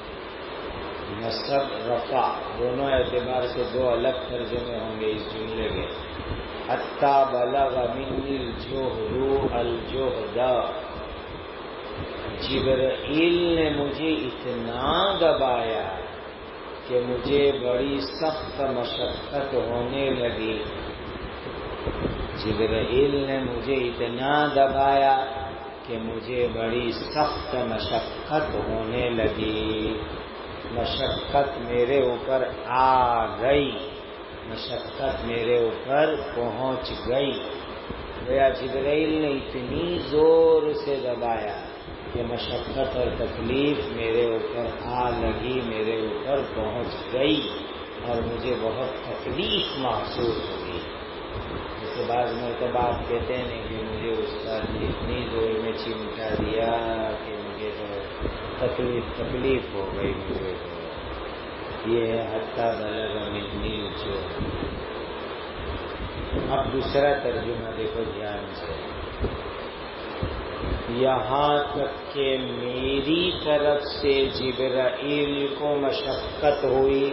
نصب رفع دونوں اعتبار سے 2 الگ ترجمے ہوں گے اس جملے کے۔ حتی بلغ منی الجہد الجہد، جبرائیل نے مجھے اتنا دبایا کہ مجھے بڑی سخت مشقت ہونے لگی، جبرائیل نے مجھے اتنا دبایا کہ مجھے بڑی سخت مشقت ہونے لگی، مشقت میرے اوپر آ گئی، مشقت میرے اوپر پہنچ گئی، گویا جبرائیل نے اتنی زور سے دبایا کہ مشقت اور تکلیف میرے اوپر آ لگی، میرے اوپر پہنچ گئی اور مجھے بہت تکلیف محسوس ہوئی۔ جیسے بعض مرتبہ آپ کہتے ہیں کہ مجھے استاد نے اتنی زور میں چمٹا دیا کہ مجھے تو تکلیف ہو گئی، مجھے تو یہ ہے حتی بلغ منی الجہد۔ اب دوسرا ترجمہ دیکھو دھیان سے، یہاں تک کہ میری طرف سے جبرائیل کو مشقت ہوئی،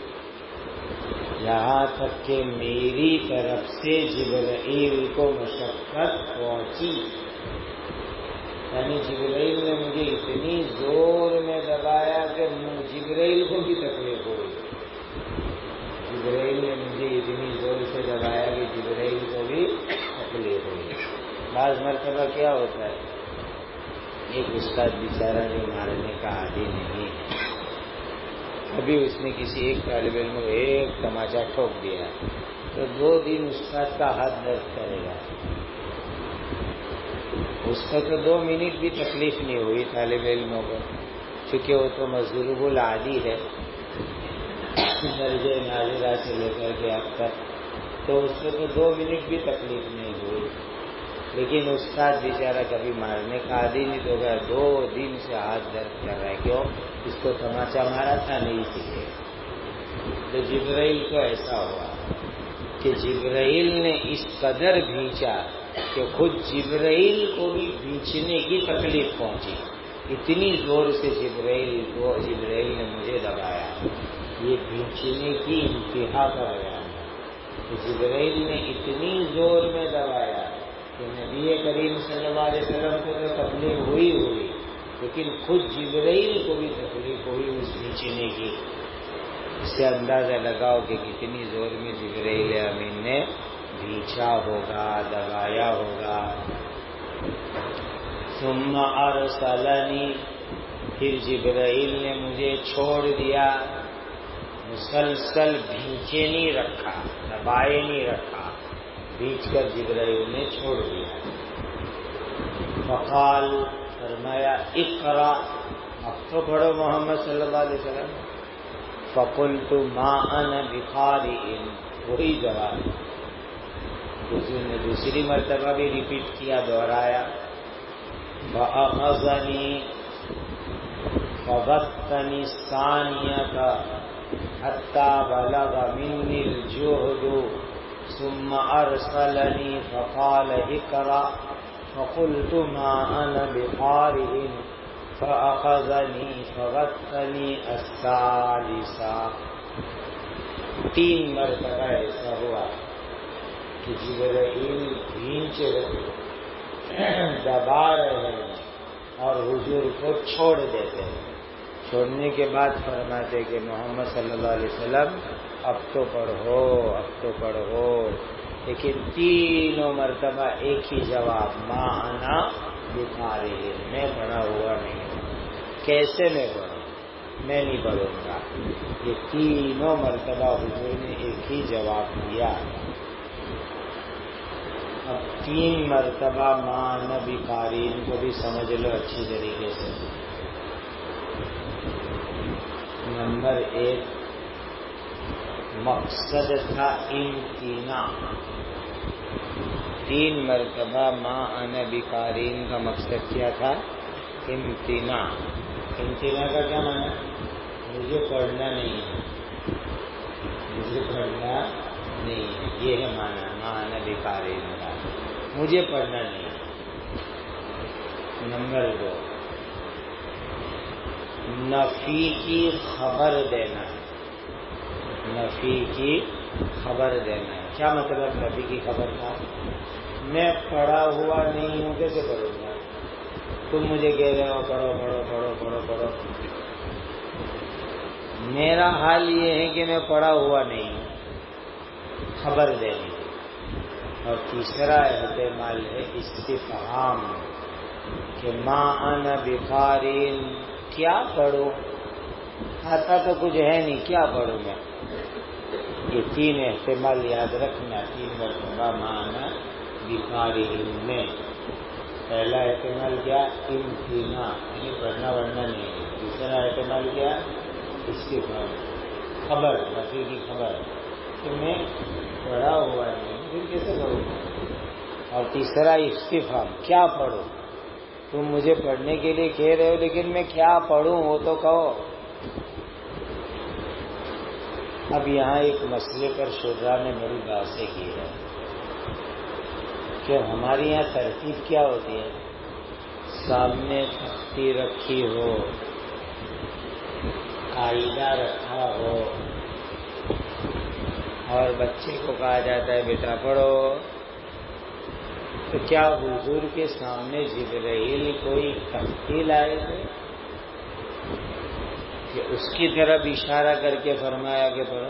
یہاں تک کہ میری طرف سے جبرائیل کو مشقت پہنچی، یعنی جبرائیل نے مجھے اتنی زور میں دبایا کہ جبرائیل کو بھی تکلیف ہوئی، جبرائیل نے مجھے اتنی زور سے دبایا کہ جبرائیل کو بھی تکلیف ہوئی۔ بعض مرتبہ کیا ہوتا ہے، ایک استاد بیچارہ جو مارنے کا عادی نہیں ہے، ابھی اس نے کسی ایک طالب علم کو ایک تماچا ٹھوک دیا تو 2 دن استاد کا ہاتھ درد کرے گا، اس کو تو 2 منٹ بھی تکلیف نہیں ہوئی طالب علموں کو، چونکہ وہ تو مضروب العادی ہے درجہ ناظرہ سے لے کر کے اب تک، تو اس کو تو 2 منٹ بھی تکلیف نہیں ہوئی، لیکن استاد بیچارہ کبھی مارنے کا عادی نہیں تو گیا، 2 دن سے ہاتھ درد کر رہا ہے. کیوں؟ اس کو تماچا مارا تھا نہیں سیکھے. تو جبرائیل کو ایسا ہوا کہ جبرائیل نے اس قدر بھینچا کہ خود جبرائیل کو بھی بھینچنے کی تکلیف پہنچی. اتنی زور سے جبرائیل نے مجھے دبایا. یہ بھینچنے کی انتہا کا بیان ہے. جبرائیل نے اتنی زور میں دبایا کہ نبی کریم صلی اللہ علیہ وسلم کو تو تکلیف ہوئی لیکن خود جبرائیل کو بھی تکلیف ہوئی اس بھینچنے کی. اس سے اندازہ لگاؤ کہ کتنی زور میں جبرائیل امین نے بھینچا ہوگا، دبایا ہوگا. ثم ارسلنی، پھر جبرائیل نے مجھے چھوڑ دیا. مسلسل بھینچے نہیں رکھا، دبائے نہیں رکھا، بھینچ کر جبرائیل نے چھوڑ دیا. فقال، فرمایا اقرا، اب تو پڑھو محمد صلی اللہ علیہ وسلم. فقلت ما انا بقارئ، وہی جواب. دوسری مرتبہ بھی ریپیٹ کیا، دہرایا. فأخذنی فبطنی الثانیة حتی بلغ منی الجهد ثم ارسلنی فقال اقرأ فقلت ما انا بقارئ فأخذنی فبطنی الثالثة. 3 مرتبہ ایسا ہوا کہ جبرائیل بھینچ دبا رہے ہیں اور حضور کو چھوڑ دیتے ہیں. چھوڑنے کے بعد فرماتے کہ محمد صلی اللہ علیہ وسلم اب تو پڑھو. لیکن 3 مرتبہ ایک ہی جواب، ما انا بقارئ، میں پڑھا ہوا نہیں. کیسے میں پڑھوں؟ میں نہیں پڑھوں گا. یہ 3 مرتبہ حضور نے ایک ہی جواب دیا. اب 3 مرتبہ ما انا بقارئ کو بھی سمجھ لو اچھی طریقے سے. نمبر 1، مقصد تھا امتناع. 3 مرتبہ ما انا بقارئ کا مقصد کیا تھا؟ امتناع. امتناع کا کیا معنی؟ مجھے پڑھنا نہیں ہے، مجھے پڑھنا نہیں ہے. یہ ہے معنی ما انا بقارئ کا، مجھے پڑھنا نہیں ہے. نمبر 2، نفی کی خبر دینا ہے. نفی کی خبر دینا ہے. کیا مطلب نفی کی خبر کا؟ میں پڑھا ہوا نہیں ہوں، کیسے پڑھوں گا؟ تم مجھے کہہ رہے ہو پڑھو پڑھو پڑھو پڑھو پڑھو. میرا حال یہ ہے کہ میں پڑھا ہوا نہیں ہوں. خبر دینی. اور تیسرا احتمال ہے استفہام، کہ ما انا بقارئ، کیا پڑھوں؟ آتا تو کچھ ہے نہیں، کیا پڑھوں میں؟ یہ 3 احتمال یاد رکھنا. 3 مرتبہ ما انا بقارئ میں. پہلا احتمال کیا؟ امتناع، یعنی پڑھنا ورنہ نہیں ہے. دوسرا احتمال کیا؟ استفہام، خبر، نفی کی خبر کہ میں پڑھا ہوا نہیں، پھر کیسے پڑھوں گا؟ اور تیسرا استفہام، کیا پڑھوں؟ تم مجھے پڑھنے کے لیے کہہ رہے ہو لیکن میں کیا پڑھوں وہ تو کہو. اب یہاں ایک مسئلے پر شرح نے بڑی بحثیں کی ہے کہ ہمارے یہاں ترتیب کیا ہوتی ہے؟ سامنے تختی رکھی ہو، قاعدہ رکھا ہو، اور بچے کو کہا جاتا ہے بیٹا پڑھو. تو کیا حضور کے سامنے جبرائیل کوئی تختی لائے تھے کہ اس کی طرف اشارہ کر کے فرمایا کہ پڑھو؟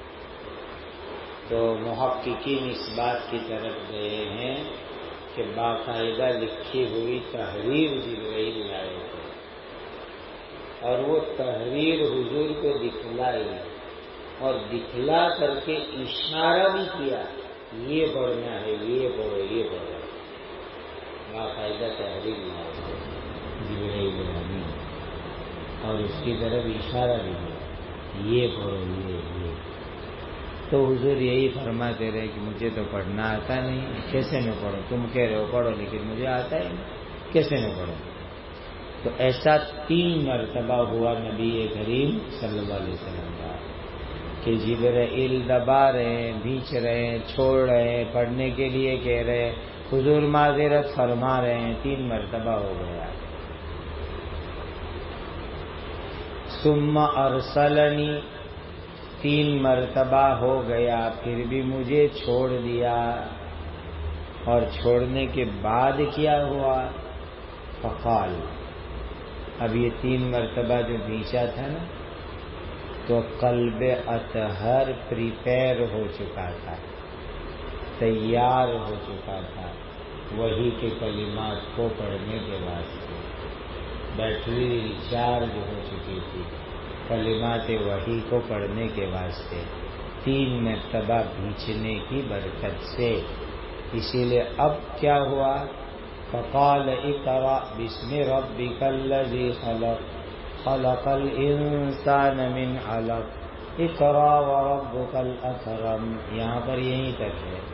تو محققین اس بات کی طرف گئے ہیں کہ باقاعدہ لکھی ہوئی تحریر جبرائیل لائے تھے، اور وہ تحریر حضور کو دکھلائی، اور دکھلا کر کے اشارہ بھی کیا، یہ پڑھنا ہے، یہ پڑھو، یہ پڑھو. باقاعدہ تحریر لائے تھے جبرائیل امین، اور اس کی طرف اشارہ بھی کیا، یہ پڑھو، یہ. تو حضور یہی فرماتے رہے کہ مجھے تو پڑھنا آتا نہیں، کیسے میں پڑھوں؟ تم کہہ رہے ہو پڑھو، لیکن مجھے آتا ہی نہیں، کیسے میں پڑھوں؟ تو ایسا 3 مرتبہ ہوا نبی کریم صلی اللہ علیہ وسلم کا کہ جبرائیل دبا رہے ہیں، بھیچ رہے ہیں، چھوڑ رہے ہیں، پڑھنے کے لیے کہہ رہے ہیں، حضور معذرت فرما رہے ہیں، 3 مرتبہ ہو گیا۔ ثم ارسلنی، 3 مرتبہ ہو گیا، پھر بھی مجھے چھوڑ دیا، اور چھوڑنے کے بعد کیا ہوا؟ فقال، اب یہ 3 مرتبہ جو بھیجا تھا نا، تو قلب اطہر پریپیئر ہو چکا تھا، تیار ہو چکا تھا وحی کے کلمات کو پڑھنے کے واسطے، بیٹری ریچارج ہو چکی تھی کلمات وحی کو پڑھنے کے واسطے 3 مرتبہ بھیجنے کی برکت سے۔ اسی لیے اب کیا ہوا؟ فقال اقرأ بسم ربک الذی خلق خلق الانسان من علق اقرأ وربک الاکرم، یہاں پر یہیں تک ہے۔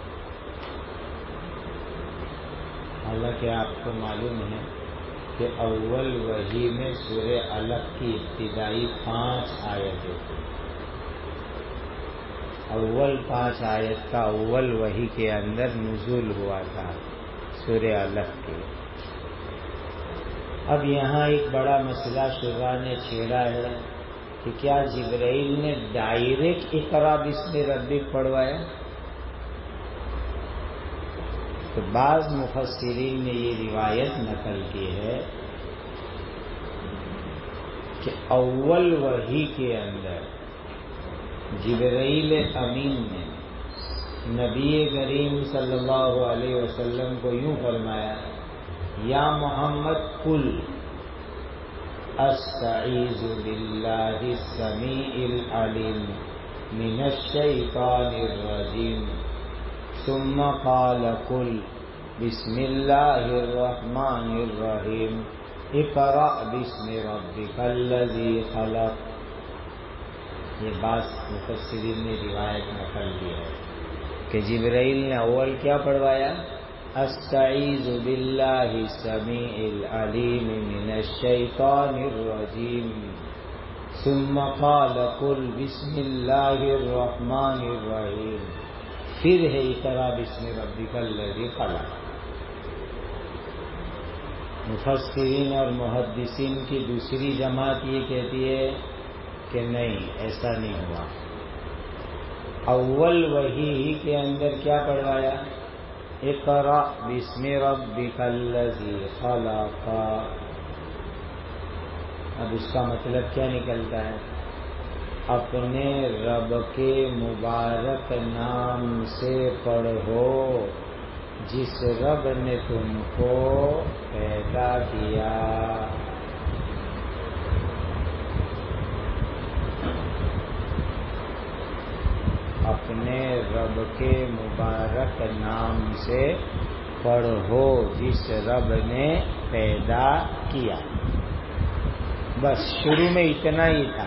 حالانکہ آپ کو معلوم ہے کہ اول وحی میں سورہ علق کی ابتدائی 5 آیتیں تھیں، اول 5 آیت کا اول وحی کے اندر نزول ہوا تھا سورہ علق کے۔ اب یہاں ایک بڑا مسئلہ شعبہ نے چھیڑا ہے کہ کیا جبرائیل نے ڈائریکٹ اقرا بسم ربک پڑھوایا؟ تو بعض مفسرین نے یہ روایت نقل کی ہے کہ اول وحی کے اندر جبرائیل امین نے نبی کریم صلی اللہ علیہ وسلم کو یوں فرمایا، یا محمد قل استعیذ باللہ السمیع العلیم من الشیطان الرجیم، ثم قال قل بسم اللہ الرحمن الرحیم اقرأ بسم ربک الذی خلق۔ یہ بعض مفسرین نے روایت نقل کی ہے کہ جبرائیل نے اول کیا پڑھوایا؟ استعیذ باللہ السمیع العلیم من الشیطان الرجیم ثم قال قل بسم اللہ الرحمن الرحیم، پھر ہے اقرأ بسم ربک الذی خلق۔ مفسرین اور محدثین کی دوسری جماعت یہ کہتی ہے کہ نہیں، ایسا نہیں ہوا، اول وحی کے اندر کیا پڑھوایا؟ اقرأ بسم ربک الذی خلق۔ اب اس کا مطلب کیا نکلتا ہے؟ اپنے رب کے مبارک نام سے پڑھو جس رب نے تم کو پیدا کیا۔ اپنے رب کے مبارک نام سے پڑھو جس رب نے پیدا کیا۔ بس شروع میں اتنا ہی تھا۔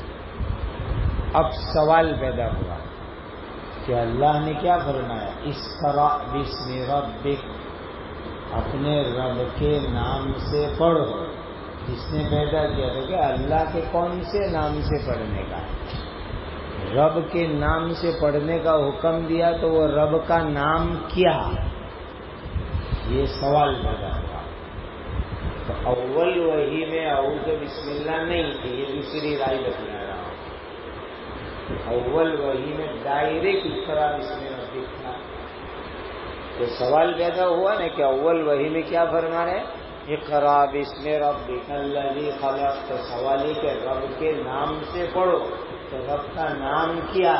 اب سوال پیدا ہوا کہ اللہ نے کیا فرمایا؟ اقرأ بسم ربک، اپنے رب کے نام سے پڑھو جس نے پیدا کیا۔ تو کہ اللہ کے کون سے نام سے پڑھنے کا؟ رب کے نام سے پڑھنے کا حکم دیا تو وہ رب کا نام کیا؟ یہ سوال پیدا ہوا۔ تو اول وحی میں اعوذ بسم اللہ نہیں تھی، یہ دوسری رائے بتلا رہا ہوں۔ اول وحی میں ڈائریکٹ اقرأ بسم ربک تھا۔ تو سوال پیدا ہوا نا کہ اول وحی میں کیا فرما رہے؟ اقرأ بسم ربک الذی خلق۔ تو سوال ہے کہ رب کے نام سے پڑھو، تو رب کا نام کیا؟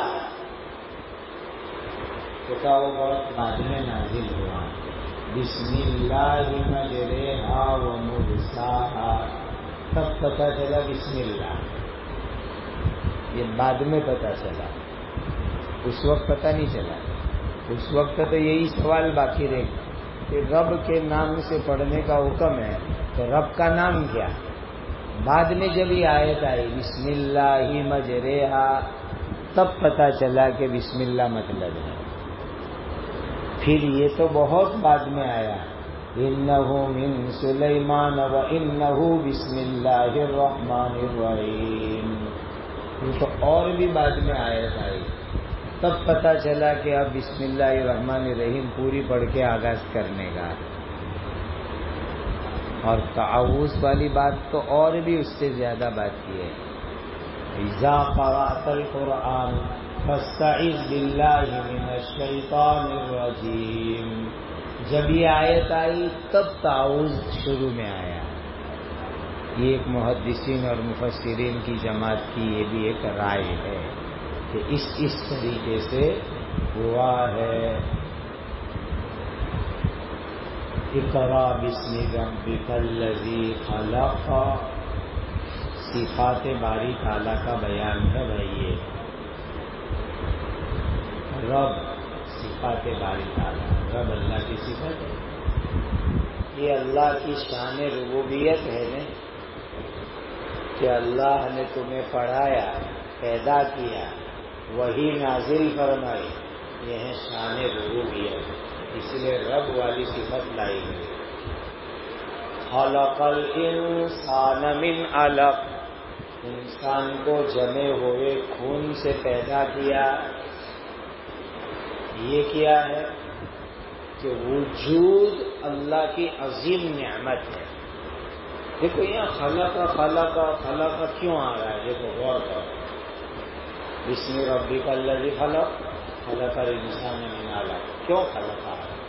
تو کیا وہ بہت بعد میں نازل ہوا، بسم اللہ مجریہا ومرساہا، تب پتہ چلا بسم اللہ، یہ بعد میں پتہ چلا، اس وقت پتہ نہیں چلا۔ اس وقت تو یہی سوال باقی رہ گیا کہ رب کے نام سے پڑھنے کا حکم ہے تو رب کا نام کیا؟ بعد میں جب یہ آیت آئی بسم اللہ مجریہا تب پتہ چلا کہ بسم اللہ مطلب ہے. پھر یہ تو بہت بعد میں آیا، انہ من سلیمان و انہ بسم اللہ الرحمن الرحیم. یہ تو اور بھی بعد میں آیت آئی. تب پتہ چلا کہ اب بسم اللہ الرحمن الرحیم پوری پڑھ کے آغاز کرنے کا. اور تعوذ والی بات تو اور بھی اس سے زیادہ بات کی ہے، اذا قرأت القرآن فاستعذ باللہ من الشیطان الرجیم. جب یہ آیت آئی تب تعوذ شروع میں آیا. یہ ایک محدثین اور مفسرین کی جماعت کی یہ بھی ایک رائے ہے کہ اس طریقے سے ہوا ہے. اقرأ بسم ربک الذی خلق، صفات باری تعالیٰ کا بیان ہے بھائی. یہ رب صفات باری تعالیٰ، رب اللہ کی صفت ہے. یہ اللہ کی شان ربوبیت ہے نا کہ اللہ نے تمہیں پڑھایا، پیدا کیا، وہی نازل فرمائی. یہ ہے شان ربوبیت، اس لیے رب والی صفت لائی گئی. خلق الانسان من علق، انسان کو جمے ہوئے خون سے پیدا کیا. یہ کیا ہے کہ وجود اللہ کی عظیم نعمت ہے. دیکھو یہاں خلق کیوں آ رہا ہے؟ دیکھو غور کرو. بسم ربک الذی خلق، خلق الانسان من علق، کیوں خلق آ رہا ہے؟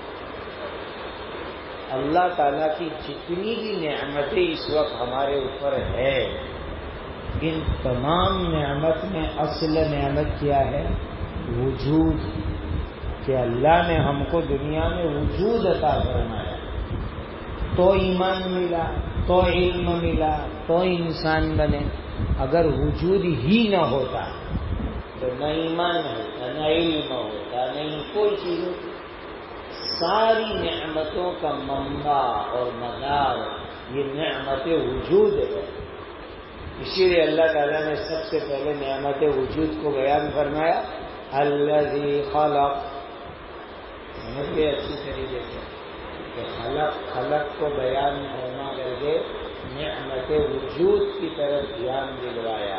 اللہ تعالیٰ کی جتنی بھی نعمتیں اس وقت ہمارے اوپر ہے، ان تمام نعمت میں اصل نعمت کیا ہے؟ وجود. کہ اللہ نے ہم کو دنیا میں وجود عطا فرمایا، تو ایمان ملا، تو علم ملا، تو انسان بنے. اگر وجود ہی نہ ہوتا تو نہ ایمان ہوتا، نہ علم ہوتا، نہیں کوئی چیز ہوتی. ساری نعمتوں کا منبع اور مدار یہ نعمت وجود ہے. اسی لیے اللہ تعالیٰ نے سب سے پہلے نعمت وجود کو بیان فرمایا، الذی خلق. سمجھ گئے اچھی طریقے سے کہ خلق کو بیان ہونا کر کے نعمت وجود کی طرف دھیان دلوایا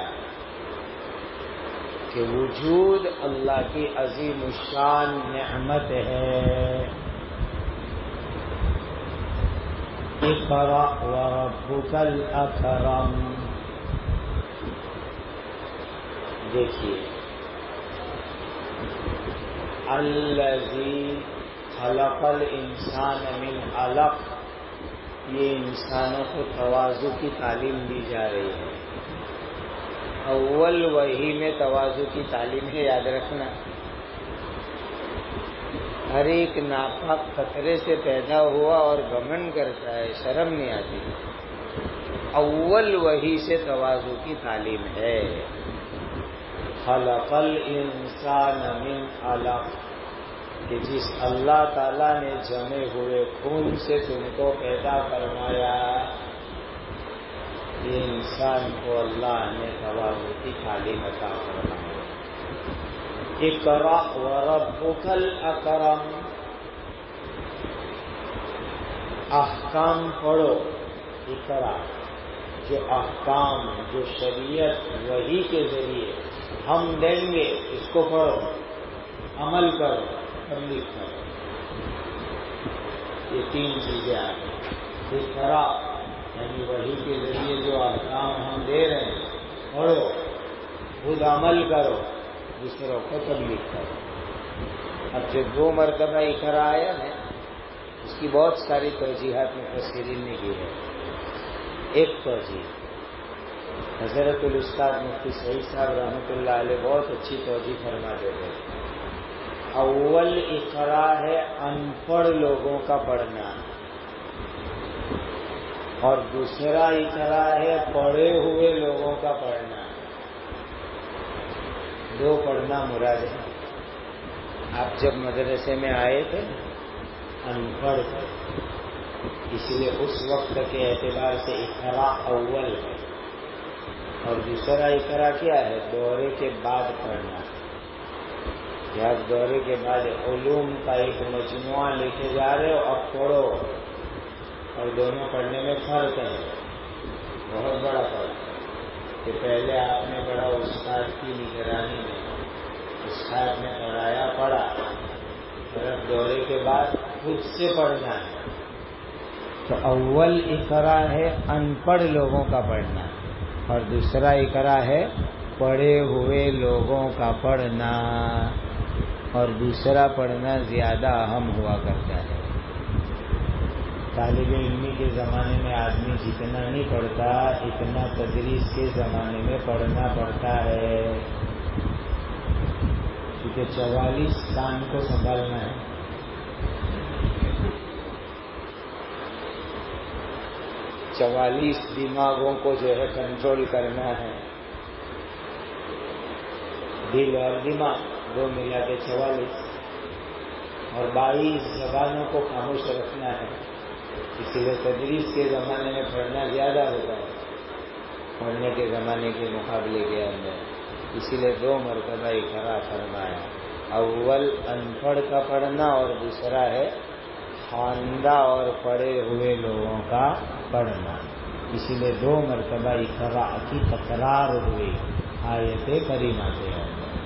کہ وجود اللہ کی عظیم الشان نعمت ہے. اقرأ وربک الاکرم. دیکھیے، الذی خلق الانسان من علق، یہ انسانوں کو تواضع کی تعلیم دی جا رہی ہے. اول وحی میں تواضع کی تعلیم ہے، یاد رکھنا. ہر ایک ناپاک قطرے سے پیدا ہوا اور گھمنڈ کرتا ہے، شرم نہیں آتی. اول وحی سے تواضع کی تعلیم ہے. خلق الانسان من علق، کہ جس اللہ تعالیٰ نے جمے ہوئے خون سے تم کو پیدا فرمایا، یہ انسان کو اللہ نے تواضع کی تعلیم عطا فرمائی. اقرأ وربک الاکرم، احکام پڑھو. اقرأ، جو احکام، جو شریعت وحی کے ذریعے ہم دیں گے اس کو پڑھو، عمل کرو، تبلیغ کرو. یہ تین چیزیں آ گئی. اقرأ یعنی وحی کے ذریعے جو احکام ہم دے رہے ہیں پڑھو، خود عمل کرو، دوسروں کو تبلیغ کرو. اب جو 2 مرتبہ اقرأ آیا ہے اس کی بہت ساری توجیحات مفسرین نے کی ہے. ایک توجیح حضرت الاستاذ مفتی سعید صاحب رحمۃ اللہ علیہ بہت اچھی توجیح فرما دیتے ہیں. اول اقرأ ہے ان پڑھ لوگوں کا پڑھنا، اور دوسرا اقرأ ہے پڑھے ہوئے لوگوں کا پڑھنا. 2 پڑھنا مراد ہے. آپ جب مدرسے میں آئے تھے ان پڑھ تھے، اس لیے اس وقت کے اعتبار سے اقرأ اول ہے. اور دوسرا اقرا کیا ہے؟ دورے کے بعد پڑھنا. کہ آپ دورے کے بعد علوم کا ایک مجموعہ لے کے جا رہے ہو، اب پڑھو. اور دونوں پڑھنے میں فرق ہے، بہت بڑا فرق ہے. کہ پہلے آپ نے پڑھا استاد کی نگرانی میں، استاد نے پڑھایا پڑھا، اور اب دورے کے بعد خود سے پڑھنا ہے. تو اول اقرا ہے ان پڑھ لوگوں کا پڑھنا، اور دوسرا اقرا ہے پڑھے ہوئے لوگوں کا پڑھنا. اور دوسرا پڑھنا زیادہ اہم ہوا کرتا ہے. طالب علمی کے زمانے میں آدمی جتنا نہیں پڑھتا اتنا تدریس کے زمانے میں پڑھنا پڑتا ہے. کیونکہ 44 کان کو سنبھالنا ہے، 44 دماغوں کو جو ہے کنٹرول کرنا ہے. دل اور دماغ دو ملا کے 44، اور 22 زبانوں کو خاموش رکھنا ہے. اسی لیے تدریس کے زمانے میں پڑھنا زیادہ ہوتا ہے پڑھنے کے زمانے کے مقابلے کے اندر. اسی لیے 2 مرتبہ اقرا فرمایا. اول ان پڑھ کا پڑھنا اور دوسرا ہے خواندہ اور پڑھے ہوئے لوگوں کا پڑھنا. اسی لیے 2 مرتبہ اقرا کی تکرار ہوئی آیت کریمہ کے اندر.